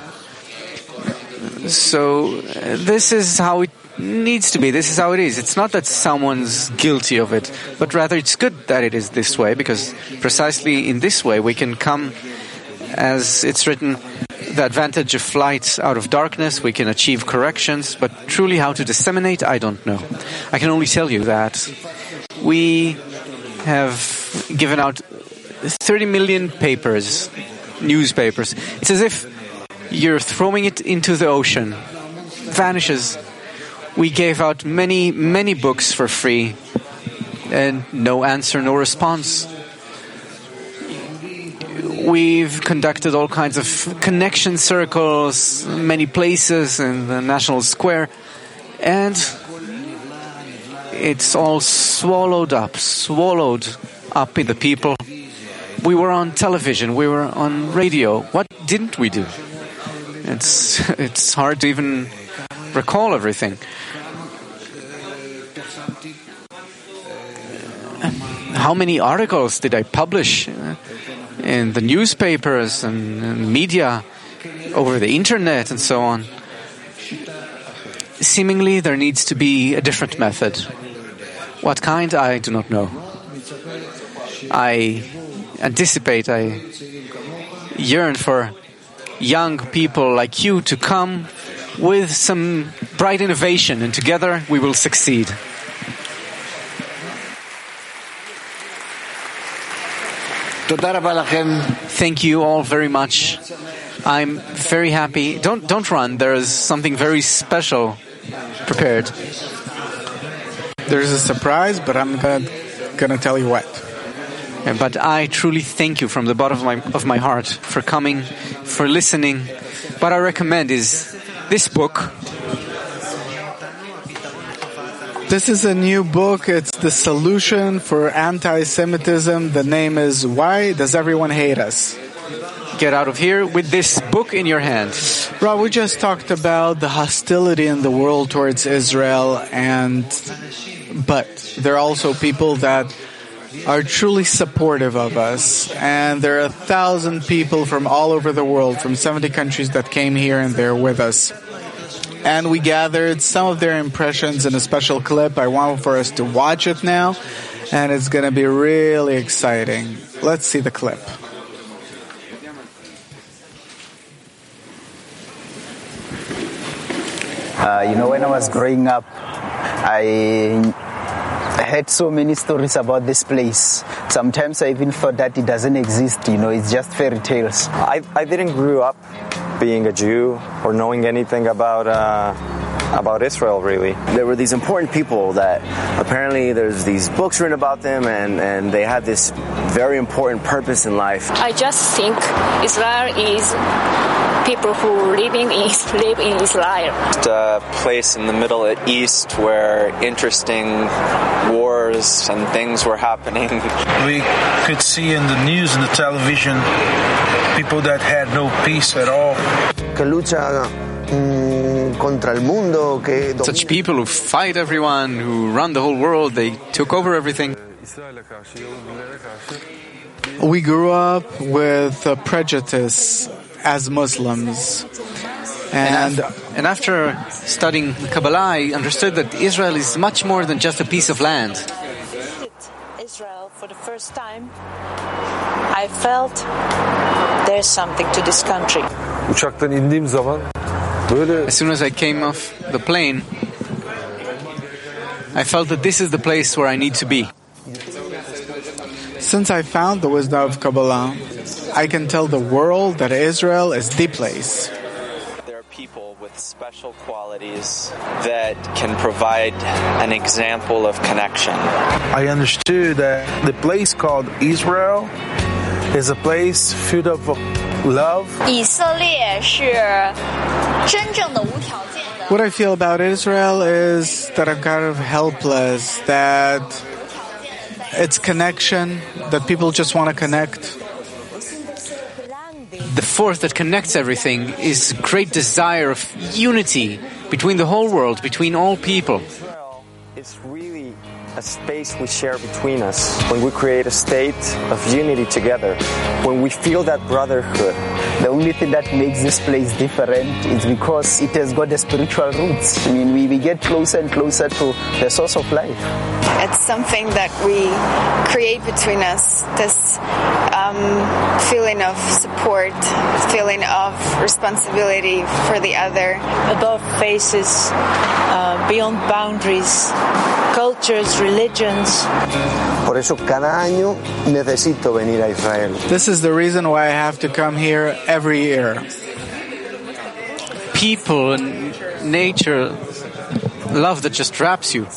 So uh, this is how it needs to be. This is how it is. It's not that someone's guilty of it, but rather it's good that it is this way, because precisely in this way we can come, as it's written, the advantage of light out of darkness. We can achieve corrections, but truly how to disseminate, I don't know. I can only tell you that we have given out thirty million papers, newspapers. It's as if you're throwing it into the ocean, vanishes. We gave out many, many books for free, and no answer, no response. We've conducted all kinds of connection circles, many places in the National Square, and it's all swallowed up, swallowed up in the people. We were on television, we were on radio. What didn't we do? It's it's hard to even recall everything. How many articles did I publish in the newspapers and, and media, over the internet and so on? Seemingly there needs to be a different method. What kind, I do not know. I anticipate, I yearn for young people like you to come with some bright innovation, and together we will succeed. Thank you all very much. I'm very happy. Don't don't run. There is something very special prepared. There's a surprise, but I'm gonna, gonna tell you what. But I truly thank you from the bottom of my of my heart for coming, for listening. What I recommend is this book. This is a new book. It's the solution for anti-Semitism. The name is Why Does Everyone Hate Us? Get out of here with this book in your hand. Rob, we just talked about the hostility in the world towards Israel, and but there are also people that are truly supportive of us. And there are a thousand people from all over the world, from seventy countries, that came here and they're with us. And we gathered some of their impressions in a special clip. I want for us to watch it now, and it's going to be really exciting. Let's see the clip. Uh, you know, when I was growing up, I heard so many stories about this place. Sometimes I even thought that it doesn't exist, you know, it's just fairy tales. I, I didn't grow up being a Jew or knowing anything about uh, about Israel, really. There were these important people that apparently there's these books written about them, and, and they had this very important purpose in life. I just think Israel is people who living in, live in Israel. It's a place in the Middle East where interesting wars and things were happening. We could see in the news and the television people that had no peace at all. Such people who fight everyone, who run the whole world, they took over everything. We grew up with a prejudice as Muslims. And, and after studying Kabbalah, I understood that Israel is much more than just a piece of land. Israel for the first time, I felt there's something to this country. As soon as I came off the plane, I felt that this is the place where I need to be. Since I found the wisdom of Kabbalah, I can tell the world that Israel is the place. There are people with special qualities that can provide an example of connection. I understood that the place called Israel is a place filled of love. 以色列是真正的无条件的。 What I feel about Israel is that I'm kind of helpless, that it's connection, that people just want to connect. The force that connects everything is great desire of unity between the whole world, between all people. It's really a space we share between us when we create a state of unity together, when we feel that brotherhood. The only thing that makes this place different is because it has got the spiritual roots. I mean, we, we get closer and closer to the source of life. It's something that we create between us, this um, feeling of support, feeling of responsibility for the other. Above faces, uh, beyond boundaries, cultures, religions. Por eso cada año necesito venir a Israel. This is the reason why I have to come here every year. People and nature, love that just wraps you.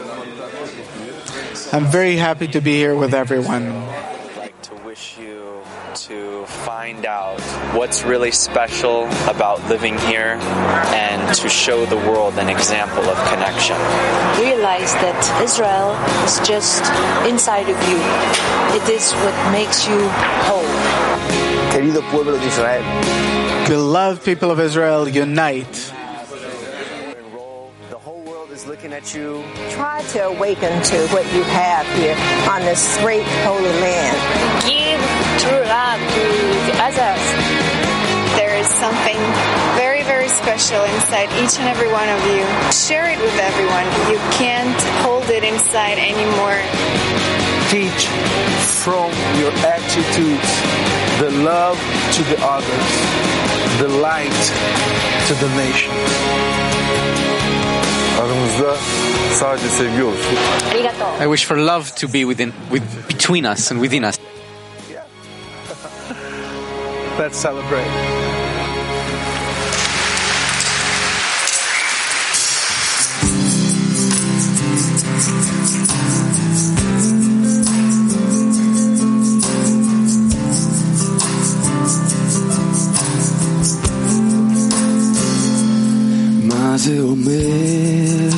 I'm very happy to be here with everyone. I'd like to wish you to find out what's really special about living here and to show the world an example of connection. Realize that Israel is just inside of you. It is what makes you whole. Querido pueblo de Israel. Beloved people of Israel, unite. Looking at you. Try to awaken to what you have here on this great holy land. Give true love to the others. There is something very, very special inside each and every one of you. Share it with everyone. You can't hold it inside anymore. Teach from your attitudes the love to the others, the light to the nation. I wish for love to be within, with, between us and within us. Let's celebrate. מה זה אומר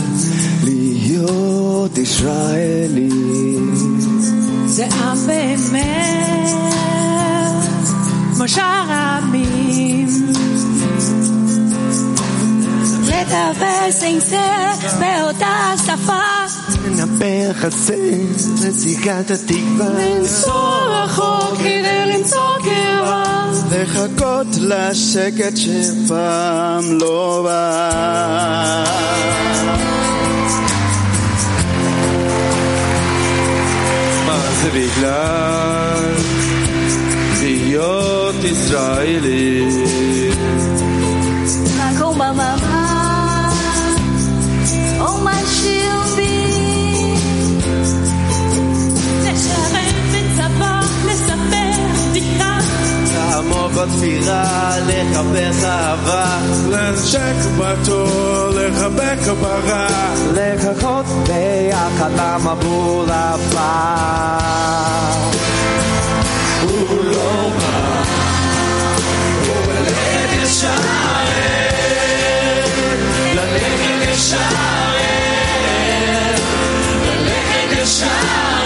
להיות ישראלי? זה עם באמת כמו שאר העמים, לדבר סנסה באותה שפה, לנבר חסר לסיגת התקווה, לנסוע רחוק כדי למצוא קרבה, לחכות לשקט שפעם לא בא. מה זה בגלל להיות ישראלי? מקום במעמד או משאיר בי, לשרת בצבא, לספר בדיחה, לעמוד בתפירה, לחפש אהבה, לנשק בתור, לחבק ברע, לחכות ביחד למבול הבא. הוא לא בא, הוא בלב ישר, ללכת ישר, ללכת ישר,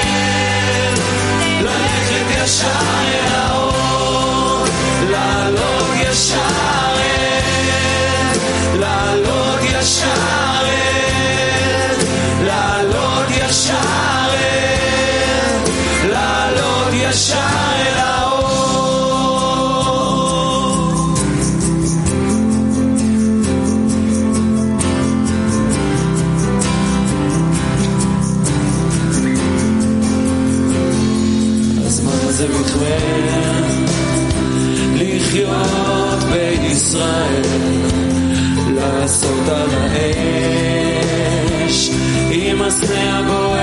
ללכת ישר אל האור, לעלות ישר, לעלות ישר, לעלות ישר, לעלות ישר אל האור. אז מה זה בכלל לחיות בישראל, לעשות על האש עם הסנה הבוער,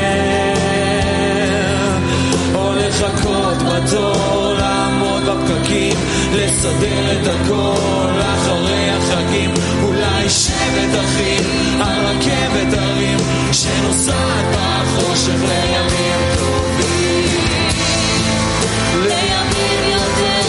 או לחכות בתור, לעמוד בפקקים, לסדר את הכל אחרי החגים, אולי שבט אחים על רכבת הרים שנוסעת בחושך לימים טובים, לימים יותר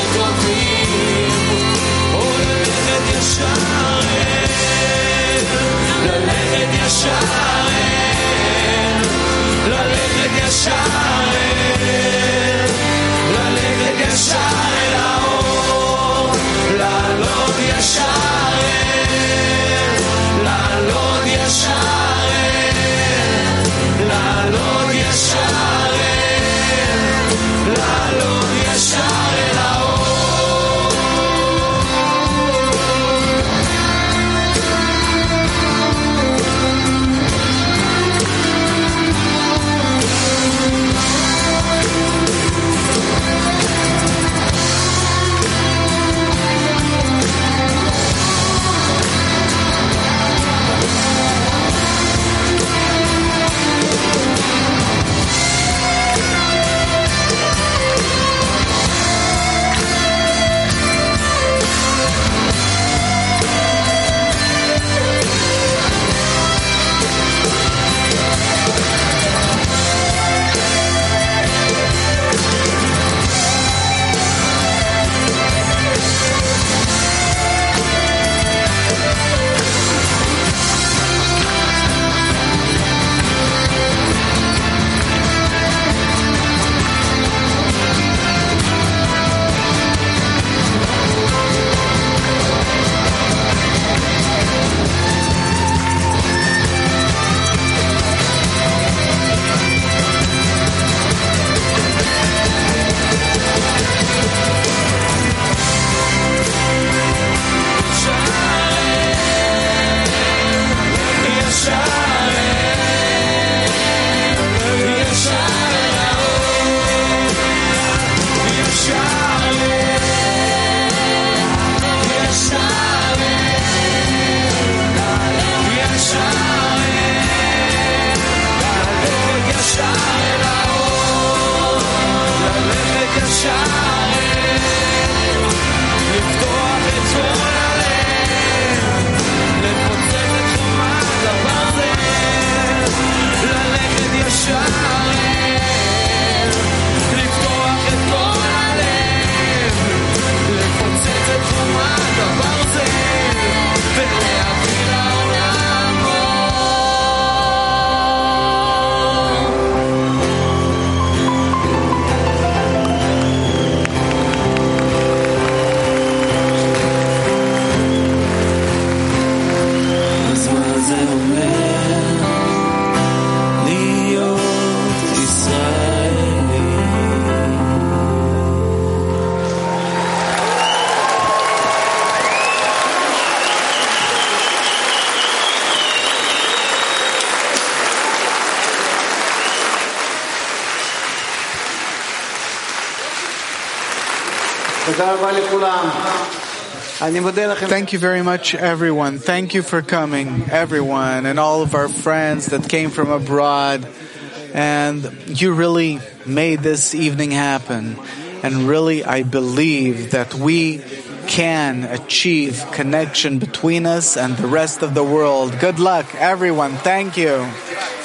Thank you very much, everyone. Thank you for coming, everyone, and all of our friends that came from abroad. And you really made this evening happen. And really, I believe that we can achieve connection between us and the rest of the world. Good luck, everyone. Thank you.